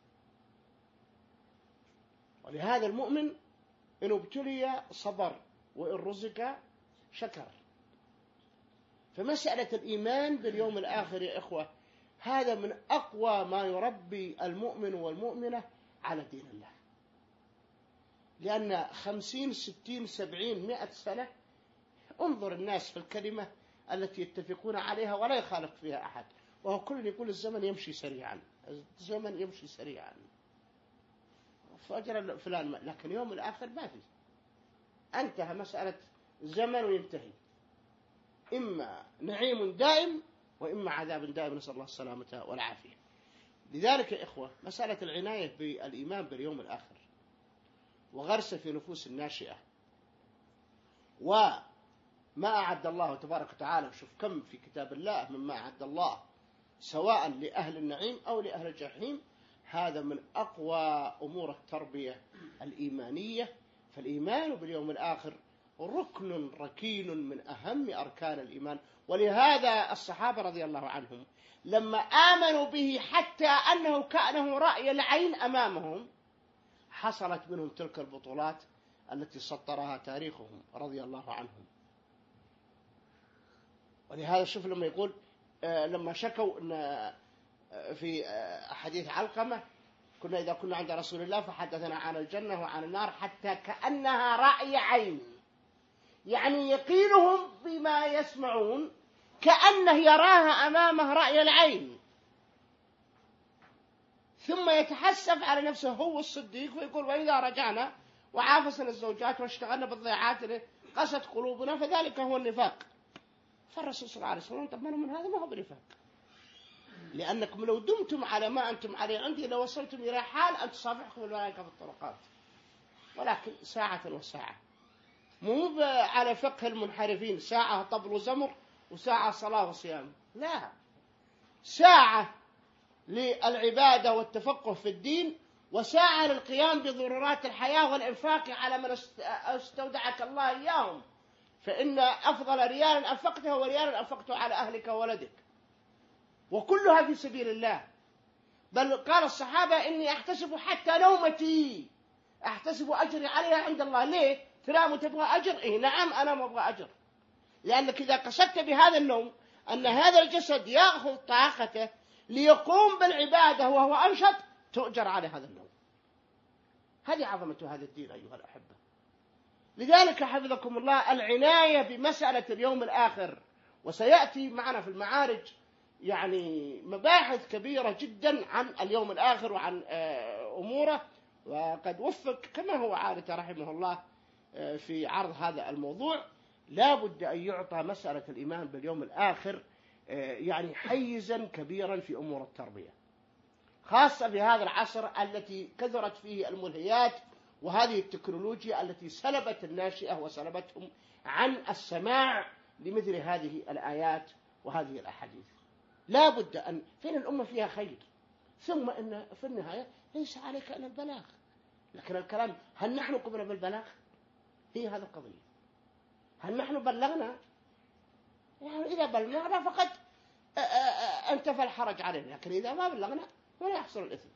ولهذا المؤمن إن ابتلي صبر، وإن رزق شكر. فمسألة الإيمان باليوم الآخر يا إخوة هذا من أقوى ما يربي المؤمن والمؤمنة على دين الله، لأن 50 60 70 100 سنة انظر الناس في الكلمة التي يتفقون عليها ولا يخالف فيها أحد، وهو كل يقول الزمن يمشي سريعا، الزمن يمشي سريعا، فأجر فلان، لكن يوم الآخر ما في، انتهى مسألة زمن وينتهي، إما نعيم دائم وإما عذاب دائم، نسأل الله السلامة والعافية. لذلك يا إخوة مسألة العناية بالإيمان باليوم الآخر وغرسه في نفوس الناشئة، وما أعد الله تبارك وتعالى، شوف كم في كتاب الله مما أعد الله سواء لأهل النعيم أو لأهل الجحيم، هذا من أقوى أمور التربية الإيمانية. فالإيمان باليوم الآخر ركن ركين من أهم أركان الإيمان. ولهذا الصحابة رضي الله عنهم لما آمنوا به حتى أنه كأنه رأي العين أمامهم، حصلت منهم تلك البطولات التي سطرها تاريخهم رضي الله عنهم. ولهذا شوف لما يقول لما شكوا إن في حديث علقمة كنا إذا كنا عند رسول الله فحدثنا عن الجنة وعن النار حتى كأنها رأي عين، يعني يقينهم بما يسمعون كأنه يراها أمامه رأي العين، ثم يتحسف على نفسه هو الصديق ويقول: وإذا رجعنا وعافسنا الزوجات واشتغلنا بالضيعات قست قلوبنا فذلك هو النفاق. فالرسول صلى الله عليه وسلم طمنوا من هذا ما هو بنفاق، لأنكم لو دمتم على ما أنتم عليه عندي لوصلتم إلى حال أن تصافحكم الملائكة في الطرقات، ولكن ساعة وساعة، مو على فقه المنحرفين ساعة طبل وزمر وساعة صلاة وصيام، لا، ساعة للعبادة والتفقه في الدين، وساعة للقيام بضرورات الحياة والإنفاق على من استودعك الله إياهم، فإن أفضل ريال أنفقته وريال أنفقته على أهلك وولدك، وكلها في سبيل الله. بل قال الصحابة: إني أحتسب حتى نومتي أحتسب أجري عليها عند الله. ليه؟ تنام وتبغى أجر؟ إيه نعم أنا ما أبغى أجر، لأنك إذا قصدت بهذا النوم أن هذا الجسد يأخذ طاقته ليقوم بالعبادة وهو أنشط، تؤجر على هذا النوم. هذه عظمة هذا الدين أيها الأحبة. لذلك حفظكم الله العناية بمسألة اليوم الآخر، وسيأتي معنا في المعارج يعني مباحث كبيرة جدا عن اليوم الآخر وعن أموره، وقد وفق كما هو عادة رحمه الله في عرض هذا الموضوع. لا بد أن يعطى مسألة الإيمان باليوم الآخر يعني حيزا كبيرا في أمور التربية، خاصة في هذا العصر التي كثرت فيه الملهيات وهذه التكنولوجيا التي سلبت الناشئة وسلبتهم عن السماع لمثل هذه الآيات وهذه الأحاديث. لا بد أن فين الأمة فيها خير، ثم إن في النهاية ليس عليك إلا البلاغ. لكن الكلام هل نحن قمنا بالبلاغ؟ هي هذا القضية. هل نحن بلغنا؟ يعني إذا بلغنا فقد انتفى الحرج علينا، لكن إذا ما بلغنا ولا يحصل الإثم.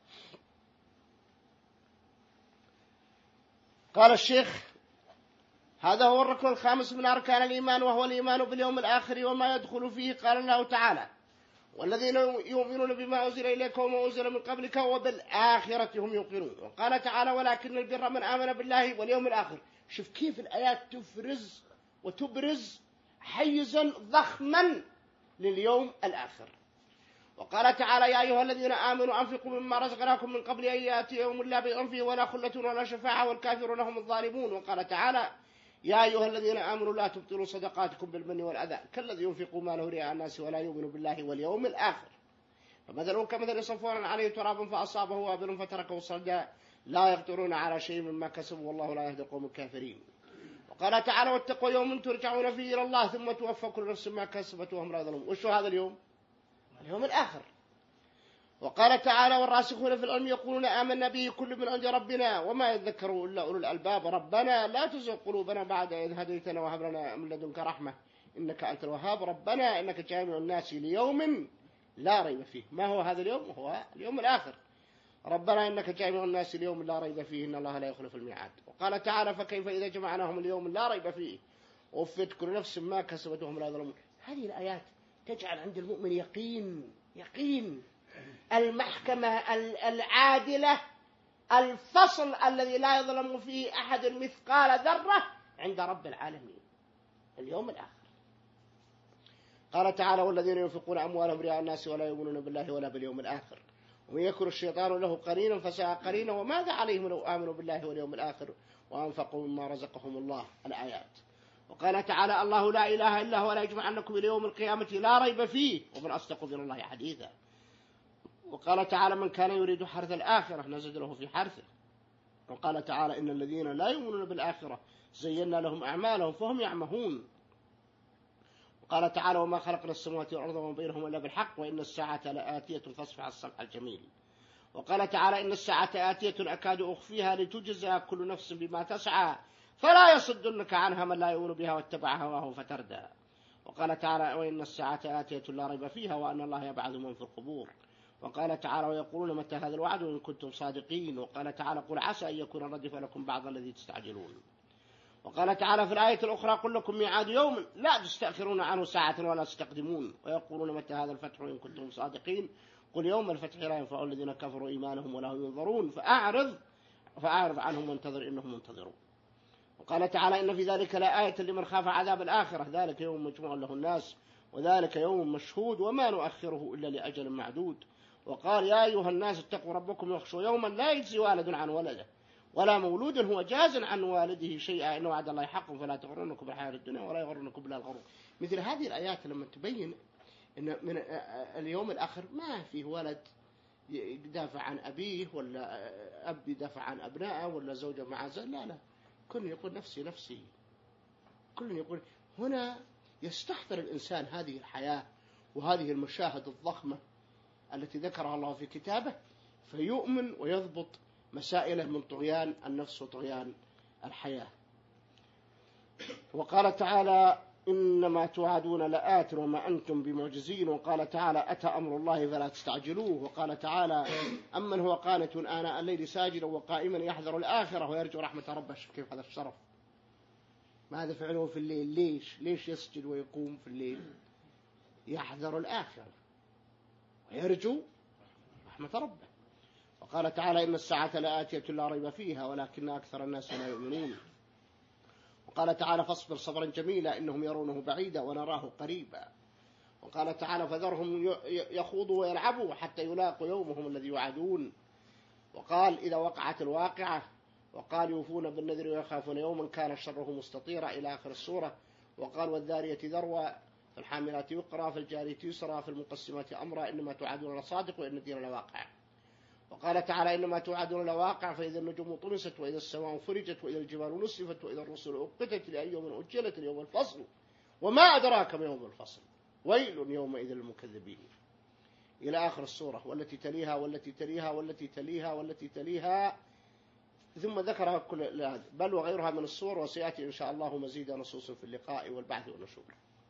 قال الشيخ: هذا هو الركن الخامس من أركان الإيمان، وهو الإيمان باليوم الآخر وما يدخل فيه. قال الله تعالى: والذين يؤمنون بما أنزل إليك وما أنزل من قبلك وبالآخرة هم يوقنون. وقال تعالى: ولكن البر من آمن بالله واليوم الآخر. شوف كيف الآيات تفرز وتبرز حيزا ضخما لليوم الآخر. وقال تعالى: يا أيها الذين آمنوا أنفقوا مما رزقناكم من قبل أن يأتي يوم لا بيع فيه ولا خلة ولا شفاعة والكافرون هم الظالمون. وقال تعالى: يا أيها الذين آمنوا لا تبطلوا صدقاتكم بالمن والأذى كالذي ينفق ماله رئاء الناس ولا يؤمن بالله واليوم الآخر، فمثلهم كمثل صفوان عليه تراب فأصابه وابل فتركه صلدا لا يقدرون على شيء مما كسبوا والله لا يهدي القوم الكافرين. وقال تعالى: واتقوا يوم ترجعون فيه إلى الله ثم توفى كل نفس ما كسبت وهم لا يظلمون. وشو هذا اليوم؟ اليوم الآخر. وقال تعالى: والراسخون في العلم يقولون آمنا به كل من عند ربنا وما يذكر إلا أولو الألباب ربنا لا تزغ قلوبنا بعد إذ هديتنا وهب لنا من لدنك رحمة إنك أنت الوهاب ربنا إنك جامع الناس ليوم لا ريب فيه. ما هو هذا اليوم؟ هو اليوم الآخر. ربنا إنك جامع الناس ليوم لا ريب فيه إن الله لا يخلف الميعاد. وقال تعالى: فكيف إذا جمعناهم اليوم لا ريب فيه ووفت كل نفس ما كسبت وهم لا يظلمون. هذه الآيات تجعل عند المؤمن يقين المحكمة العادلة، الفصل الذي لا يظلم فيه أحد مثقال ذرة عند رب العالمين، اليوم الآخر. قال تعالى: والذين ينفقون أموالهم رئاء الناس ولا يؤمنون بالله ولا باليوم الآخر ومن يكن الشيطان له قرينا فساء قرينا وماذا عليهم لو آمنوا بالله واليوم الآخر وأنفقوا مما رزقهم الله. الآيات. وقال تعالى: الله لا إله إلا هو لا يجمعنكم إلى يوم القيامة لا ريب فيه ومن أصدق من الله حديثا. وقال تعالى: من كان يريد حرث الآخرة نزد له في حرثه. وقال تعالى: إن الذين لا يؤمنون بالآخرة زينا لهم أعمالهم فهم يعمهون. وقال تعالى: وما خلقنا السماوات والأرض وما بينهما إلا بالحق وإن الساعة لآتية فاصفح الصفح الجميل. وقال تعالى: إن الساعة آتية أكاد أخفيها لتجزى كل نفس بما تسعى فلا يصدنك عنها من لا يؤمن بها واتبع هواه فتردى. وقال تعالى: وإن الساعة آتية لا ريب فيها وأن الله يبعث من في القبور. وقال تعالى: ويقولون متى هذا الوعد إن كنتم صادقين. وقال تعالى: قل عسى أن يكون ردف لكم بعض الذي تستعجلون. وقال تعالى في الآية الأخرى: قل لكم ميعاد يوم لا تستأخرون عنه ساعة ولا تستقدمون. ويقولون متى هذا الفتح إن كنتم صادقين. قل يوم الفتح لا ينفع الذين كفروا إيمانهم ولا هم ينظرون فأعرض عنهم وانتظر إنهم منتظرون. وقال تعالى: إن في ذلك لآية لمن خاف عذاب الآخرة ذلك يوم مجموع له الناس وذلك يوم مشهود وما نؤخره إلا لأجل معدود. وقال: يا أيها الناس اتقوا ربكم واخشوا يوما لا يجزي والد عن ولده ولا مولود هو جاز عن والده شيئا إن وعد الله حق فلا تغرنكم بالحياة الدنيا ولا يغرنكم بالله الغرور. مثل هذه الآيات لما تبين إن من اليوم الآخر ما فيه ولد يدافع عن أبيه ولا أب يدافع عن أبنائه ولا زوجة مع زوج، لا كل يقول نفسي نفسي، كل يقول. هنا يستحضر الإنسان هذه الحياة وهذه المشاهد الضخمة التي ذكرها الله في كتابه فيؤمن ويضبط مسائله من طغيان النفس وطغيان الحياة. وقال تعالى: إنما توعدون لآت وما أنتم بمعجزين. وقال تعالى: أتى أمر الله فلا تستعجلوه. وقال تعالى: أمن هو قانت آناء الليل ساجدا وقائما يحذر الآخرة ويرجو رحمة ربه. كيف هذا الشرف؟ ماذا فعله في الليل؟ ليش يسجد ويقوم في الليل؟ يحذر الآخرة ويرجو رحمة ربه. وقال تعالى: إن الساعة لآتية لا ريب فيها ولكن أكثر الناس لا يؤمنون. وقال تعالى: فاصبر صبرا جميلا إنهم يرونه بعيدا ونراه قريبا. وقال تعالى: فذرهم يخوضوا ويلعبوا حتى يلاقوا يومهم الذي يوعدون. وقال: إذا وقعت الواقعة. وقال: يوفون بالنذر ويخافون يوما كان شره مستطيرا إلى آخر السورة. وقال: والذارية ذروا فالحاملات وقرا فالجارية يسرا فالمقسمات أمرا إنما توعدون لصادق وإن الدين لواقع. وقال تعالى إنما توعدون لواقع فإذا النجوم طمست وإذا السماء فرجت وإذا الجبال نصفت وإذا الرسل أقتت لأي يوم أجلت اليوم الفصل وما أدراك ما يوم الفصل ويل يومئذ للمكذبين إلى آخر السورة والتي تليها والتي تليها والتي تليها والتي تليها ثم ذكرها كل هذا بل وغيرها من السور وسيأتي إن شاء الله مزيد نصوص في اللقاء والبعث والنشور.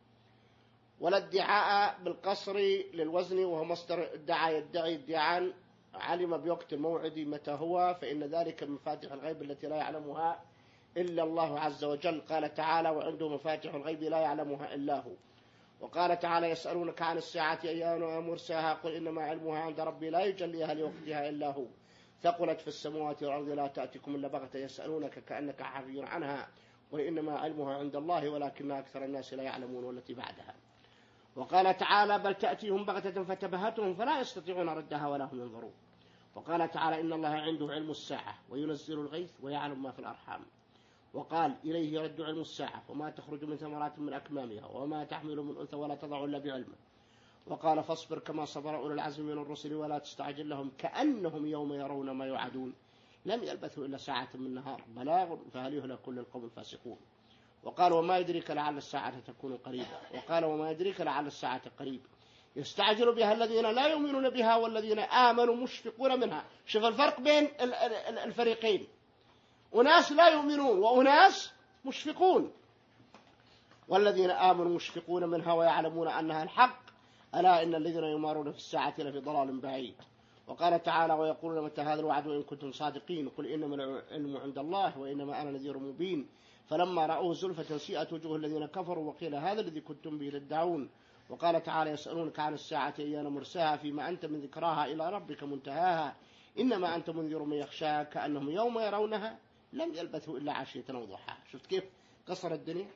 ولا ادعاء بالقصر للوزن وهو مصدر يدعي ادعاء علم بوقت الموعد متى هو فإن ذلك من مفاتيح الغيب التي لا يعلمها إلا الله عز وجل. قال تعالى وعنده مفاتيح الغيب لا يعلمها إلا هو. وقال تعالى يسألونك عن الساعة أيان مرساها قل إنما علمها عند ربي لا يجليها لوقتها إلا هو ثقلت في السماوات والأرض لا تأتيكم إلا بغتة يسألونك كأنك حفي عنها وإنما علمها عند الله ولكن أكثر الناس لا يعلمون والتي بعدها. وقال تعالى بل تأتيهم بغتة فتبهتهم فلا يستطيعون ردها ولا هم ينظرون. وقال تعالى إن الله عنده علم الساعة وينزل الغيث ويعلم ما في الأرحام. وقال إليه يرد علم الساعة وما تخرج من ثمرات من أكمامها وما تحمل من أنثى ولا تضع إلا بعلمه. وقال فاصبر كما صبر أولو العزم من الرسل ولا تستعجل لهم كأنهم يوم يرون ما يوعدون لم يلبثوا إلا ساعة من نهار بلاغ فهل يهلك كل القوم الفاسقون. وقال وما يدريك لعل الساعة تكون قريبا. وقال وما يدريك لعل الساعة قريب يستعجل بها الذين لا يؤمنون بها والذين آمنوا مشفقون منها. شوف الفرق بين الفريقين أناس لا يؤمنون وأناس مشفقون. والذين آمنوا مشفقون منها ويعلمون أنها الحق ألا إن الذين يمارون في الساعة لفي ضلال بعيد. وقال تعالى ويقولون متى هذا الوعد إن كنتم صادقين قل إنما العلم عند الله وإنما أنا نذير مبين فلما رأوه زلفة سيئت وجوه الذين كفروا وقيل هذا الذي كنتم به تدعون. وقال تعالى يسألونك عن الساعة أيان مرساها فيما أنت من ذكراها إلى ربك منتهاها إنما أنت منذر من يخشاها كأنهم يوم يرونها لم يلبثوا إلا عشية أو ضحاها. شفت كيف قصر الدنيا.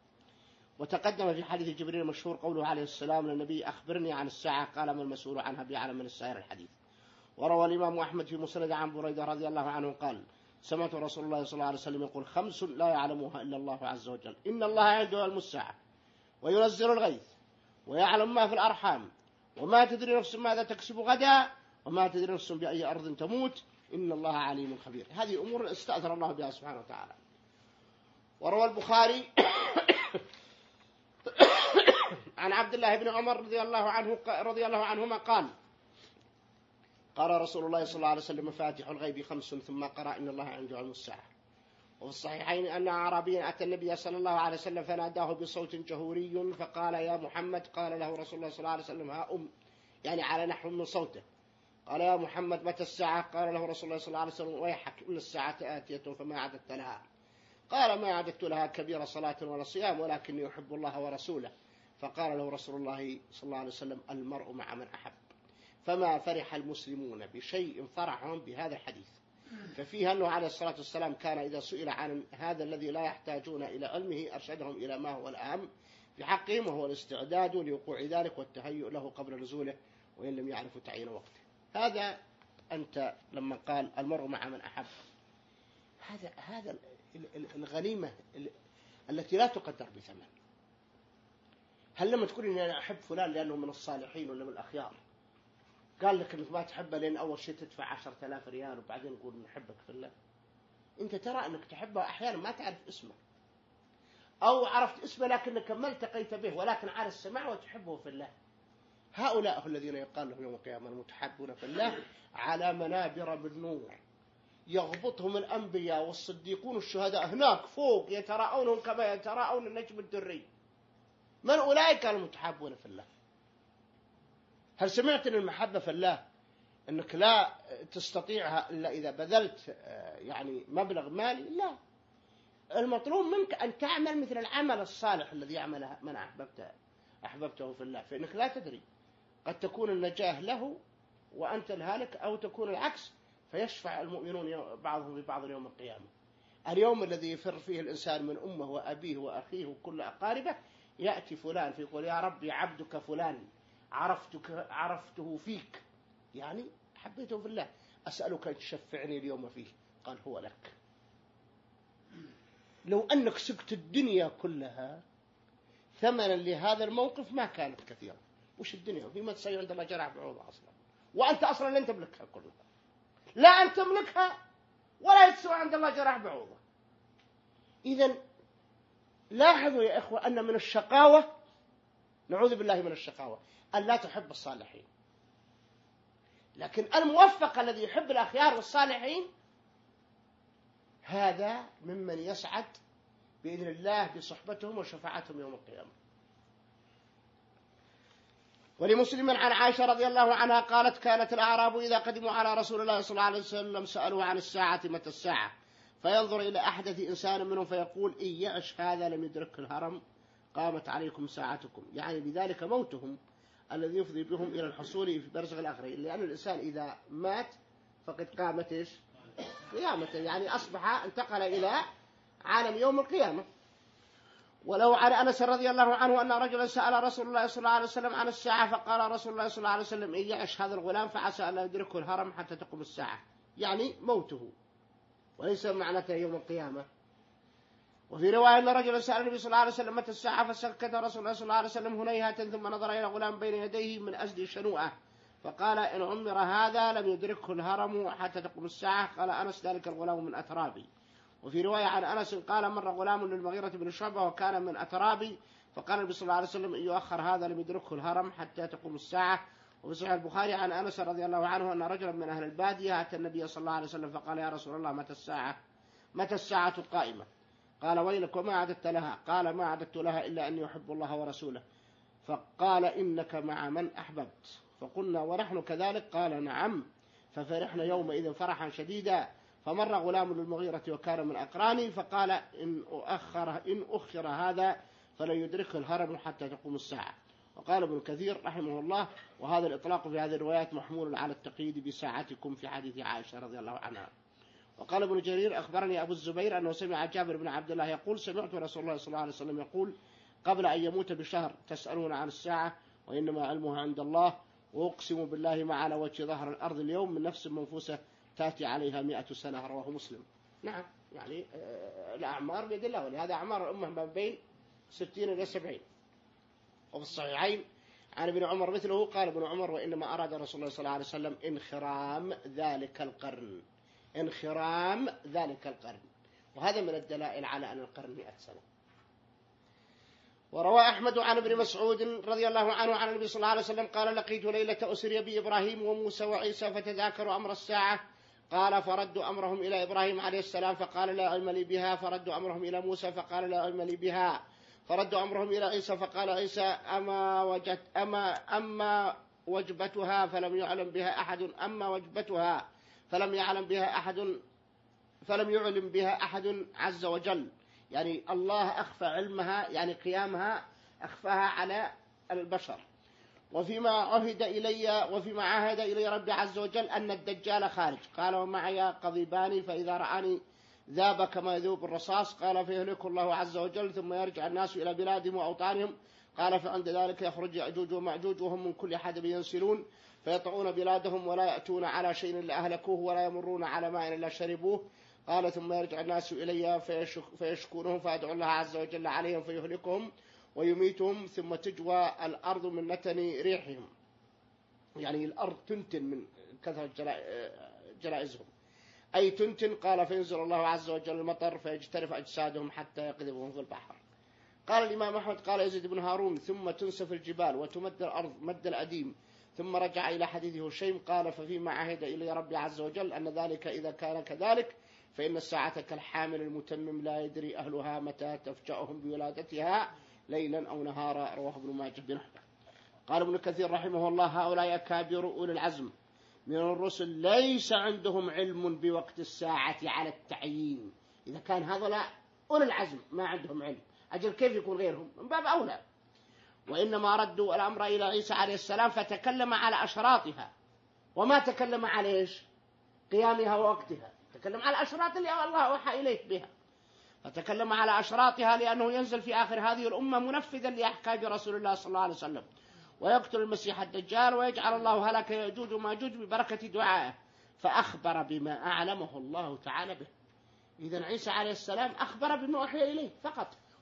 وتقدم في حديث جبريل المشهور قوله عليه السلام للنبي أخبرني عن الساعة قال ما المسؤول عنها بأعلم من السائر الحديث. وروى الإمام أحمد في مسند عن بريدة رضي الله عنه قال سمعت رسول الله صلى الله عليه وسلم يقول 5 لا يعلمها إلا الله عز وجل إن الله عنده علم الساعة وينزل الغيث ويعلم ما في الأرحام وما تدري نفس ماذا تكسب غدا وما تدري نفس بأي أرض تموت إن الله عليم خبير. هذه أمور استأثر الله بها سبحانه وتعالى. وروى البخاري عن عبد الله بن عمر رضي الله عنهما قال رسول الله صلى الله عليه وسلم مفاتيح الغيب 5 ثم قرأ إن الله عنده علم الساعة. وفي الصحيحين أن أعرابيا أتى النبي صلى الله عليه وسلم فناداه بصوت جهوري فقال يا محمد قال له رسول الله صلى الله عليه وسلم ها يعني على نحو من صوته قال يا محمد متى الساعة قال له رسول الله صلى الله عليه وسلم ويحك إن الساعة آتية فما عددت لها قال ما عددت لها كبير صلاة ولا صيام ولكني أحب الله ورسوله. فقال له رسول الله صلى الله عليه وسلم المرء مع من أحب. فما فرح المسلمون بشيء فرحهم بهذا الحديث. ففيه أنه عليه الصلاة والسلام كان إذا سئل عن هذا الذي لا يحتاجون إلى علمه أرشدهم إلى ما هو الأهم في حقهم وهو الاستعداد لوقوع ذلك والتهيؤ له قبل نزوله وإن لم يعرفوا تعيين وقته. هذا أنت لما قال المرء مع من أحب هذا الغنيمة التي لا تقدر بثمن. هل لما تقول إني أنا أحب فلان لأنه من الصالحين ولا من الأخيار قال لك أنك ما تحبه لأن أول شيء تدفع 10,000 ريال وبعدين نقول نحبك في الله. أنت ترى أنك تحبه أحيانا ما تعرف اسمه أو عرفت اسمه لكنك ما التقيت به ولكن على السماع وتحبه في الله. هؤلاء الذين يقال لهم يوم القيامة المتحبون في الله على منابر من نور يغبطهم الأنبياء والصديقون والشهداء هناك فوق يتراءونهم كما يتراءون النجم الدري. من أولئك المتحبون في الله؟ هل سمعت أن المحبة في الله أنك لا تستطيعها إلا إذا بذلت يعني مبلغ مالي؟ لا، المطلوب منك أن تعمل مثل العمل الصالح الذي يعمله من أحببته في الله، فإنك لا تدري قد تكون النجاة له وأنت الهالك أو تكون العكس فيشفع المؤمنون بعضهم ببعض يوم القيامة. اليوم الذي يفر فيه الإنسان من أمه وأبيه وأخيه وكل أقاربه يأتي فلان فيقول يا ربي عبدك فلان عرفته فيك يعني حبيته في الله أسألك أن تشفعني اليوم فيه. قال هو لك. لو أنك سكت الدنيا كلها ثمنا لهذا الموقف ما كانت كثيرة. وش الدنيا فيما تسوي عندما جرع بعوضة أصلا، وأنت أصلا لن تملكها كلها، لا أن تملكها ولا تسوى عندما جرع بعوضة. إذن لاحظوا يا إخوة أن من الشقاوة، نعوذ بالله من الشقاوة، أن لا تحب الصالحين. لكن الموفق الذي يحب الأخيار والصالحين هذا ممن يسعد بإذن الله بصحبتهم وشفاعتهم يوم القيامة. ولمسلم عن عائشة رضي الله عنها قالت: كانت الأعراب إذا قدموا على رسول الله صلى الله عليه وسلم سألوه عن الساعة متى الساعة، فينظر إلى أحدث إنسان منهم فيقول: إن يعش هذا لم يدرك الهرم قامت عليكم ساعتكم، يعني بذلك موتهم الذي يفضي بهم إلى الحصول في برزخ الآخرين، لأن الإنسان إذا مات فقد قامت إيش؟ قيامته، يعني أصبح انتقل إلى عالم يوم القيامة. ولو عن أنس رضي الله عنه أن رجلا سأل رسول الله صلى الله عليه وسلم عن الساعة، فقال رسول الله صلى الله عليه وسلم: إن يعش هذا الغلام فعسى أن لا يدركه الهرم حتى تقوم الساعة، يعني موته وليس معناته يوم القيامة. وفي رواية أن رجلا سأل النبي صلى الله عليه وسلم متى الساعة، فسكت رسول الله صلى الله عليه وسلم هنيهة، ثم نظر إلى غلام بين يديه من أزد شنوءة فقال: إن عمر هذا لم يدركه الهرم حتى تقوم الساعة. قال أنس: ذلك الغلام من أترابي. وفي رواية عن أنس قال: مر غلام للمغيرة بن شعبة وكان من أترابي، فقال النبي صلى الله عليه وسلم: إن يؤخر هذا لم يدركه الهرم حتى تقوم الساعة. وفي صحيح البخاري عن أنس رضي الله عنه أن رجلا من أهل البادية أتى النبي صلى الله عليه وسلم فقال: يا رسول الله متى الساعة القائمة؟ قال: ويلك وما عددت لها؟ قال: ما عددت لها إلا أني يحب الله ورسوله. فقال: إنك مع من أحببت. فقلنا: ونحن كذلك؟ قال: نعم. ففرحنا يومئذ فرحا شديدا. فمر غلام للمغيرة وكان من أقراني فقال: إن أخر هذا فلا يدركه الهرم حتى تقوم الساعة. وقال ابن كثير رحمه الله: وهذا الإطلاق في هذه الروايات محمول على التقييد بساعتكم في حديث عائشة رضي الله عنها. وقال ابن جرير: أخبرني أبو الزبير أنه سمع جابر بن عبد الله يقول: سمعت رسول الله صلى الله عليه وسلم يقول قبل أن يموت بشهر: تسألون عن الساعة وإنما علمها عند الله، وأقسم بالله ما على وجه ظهر الأرض اليوم من نفس منفوسة تأتي عليها 100 سنة. رواه مسلم. نعم، يعني الأعمار بيد الله، ولهذا أعمار الأمة ما بين 60 إلى 70. وفي الصحيحين عن ابن عمر مثله قال ابن عمر: وإنما أراد رسول الله صلى الله عليه وسلم انخرام ذلك القرن، انخرام ذلك القرن. وهذا من الدلائل على أن القرن 100 سنة. وروى أحمد عن ابن مسعود رضي الله عنه عن النبي صلى الله عليه وسلم قال: لقيت ليلة أسري بإبراهيم وموسى وعيسى فتذاكروا أمر الساعة. قال: فردوا أمرهم إلى إبراهيم عليه السلام فقال: لا علم لي بها. فردوا أمرهم إلى موسى فقال: لا علم لي بها. فردوا أمرهم إلى عيسى فقال عيسى: أما وجبتها فلم يعلم بها أحد، أما وجبتها فلم يعلم بها أحد عز وجل، يعني الله أخفى علمها، يعني قيامها أخفاها على البشر. وفيما عهد إلي ربي عز وجل أن الدجال خارج. قال: ومعي قضيبان فإذا رآني ذاب كما يذوب الرصاص. قال: فيهلك الله عز وجل ثم يرجع الناس إلى بلادهم وأوطانهم. قال: فعند ذلك يخرج يأجوج ومأجوج وهم من كل حدب ينسلون فيطعون بلادهم ولا يأتون على شيء إلا أهلكوه ولا يمرون على ماء إلا شربوه. قال: ثم يرجع الناس إلي فيشكونهم فأدعو الله عز وجل عليهم فيهلكهم ويميتهم، ثم تجوى الأرض من نتن ريحهم، يعني الأرض تنتن من كثرة جلائزهم، أي تنتن. قال: فينزل الله عز وجل المطر فيجترف أجسادهم حتى يقذفهم في البحر. قال الإمام أحمد: قال يزيد بن هارون: ثم تنسف الجبال وتمد الأرض مد الأديم. ثم رجع إلى حديث هشيم قال: ففيما عهد إلي ربي عز وجل أن ذلك إذا كان كذلك فإن الساعة كالحامل المتمم لا يدري أهلها متى تفجأهم بولادتها ليلا أو نهارا. رواه ابن ماجه بنحوه. قال ابن كثير رحمه الله: هؤلاء أكابر أولي العزم من الرسل ليس عندهم علم بوقت الساعة على التعيين. إذا كان هؤلاء أولي العزم ما عندهم علم، أجل كيف يكون غيرهم؟ من باب أولى. وإنما ردوا الأمر إلى عيسى عليه السلام فتكلم على أشراطها، وما تكلم على إيش؟ قيامها ووقتها. تكلم على أشراط اللي الله أوحى إليه بها، فتكلم على أشراطها لأنه ينزل في آخر هذه الأمة منفذا لأحكام رسول الله صلى الله عليه وسلم، ويقتل المسيح الدجال ويجعل الله هلك يأجوج وماجوج ببركة دعائه، فأخبر بما أعلمه الله تعالى به. إذن عيسى عليه السلام أخبر بما أوحي إليه فقط،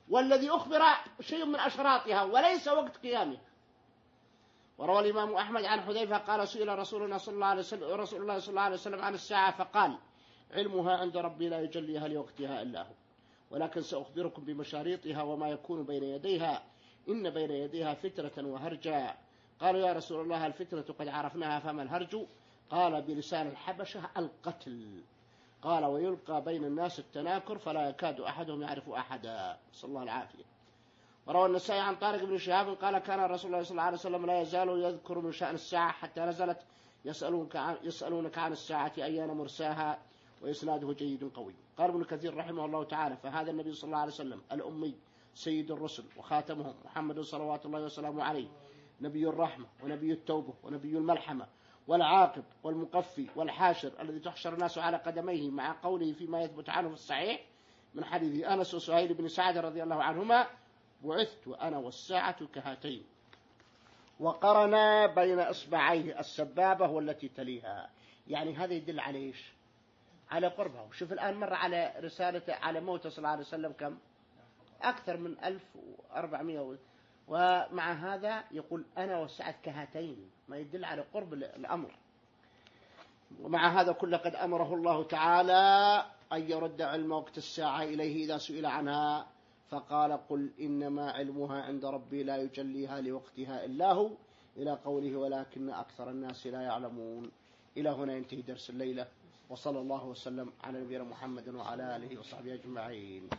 والذي أخبر شيء من أشراطها وليس وقت قيامها. وروى الإمام أحمد عن حذيفة قال سئل رسول الله صلى الله عليه وسلم عن الساعة فقال علمها عند ربي لا يجليها لوقتها إلا هو، ولكن سأخبركم بمشاريطها وما يكون بين يديها، إن بين يديها فترة وهرجا. قالوا يا رسول الله الفترة قد عرفناها فما الهرج؟ قال بلسان الحبشة القتل. قال ويلقى بين الناس التناكر فلا يكاد أحدهم يعرف أحدا، صلى الله العافية. وروى النسائي عن طارق بن شهاب قال كان رسول الله صلى الله عليه وسلم لا يزال يذكر من شأن الساعة حتى نزلت يسألونك عن الساعة أيان مرساها، وإسناده جيد قوي. قال ابن كثير رحمه الله تعالى فهذا النبي صلى الله عليه وسلم الأمي سيد الرسل وخاتمهم محمد صلوات الله وسلامه عليه، نبي الرحمة ونبي التوبة ونبي الملحمة والعاقب والمقفي والحاشر الذي تحشر الناس على قدميه، مع قوله فيما يثبت عنه في الصحيح من حديث أنس وسهيل بن سعد رضي الله عنهما بعثت أنا والساعة كهاتين، وقرنا بين إصبعيه السبابة والتي تليها. يعني هذا يدل على إيش؟ على قربها. وشوف الآن مر على رسالته على موته صلى الله عليه وسلم كم؟ أكثر من 1400، ومع هذا يقول أنا والساعة كهاتين، ما يدل على قرب الأمر. ومع هذا كله قد أمره الله تعالى أن يرد علم وقت الساعة إليه إذا سئل عنها، فقال قل إنما علمها عند ربي لا يجليها لوقتها إلا هو، إلى قوله ولكن أكثر الناس لا يعلمون. إلى هنا ينتهي درس الليلة، وصلى الله وسلم على نبينا محمد وعلى آله وصحبه أجمعين.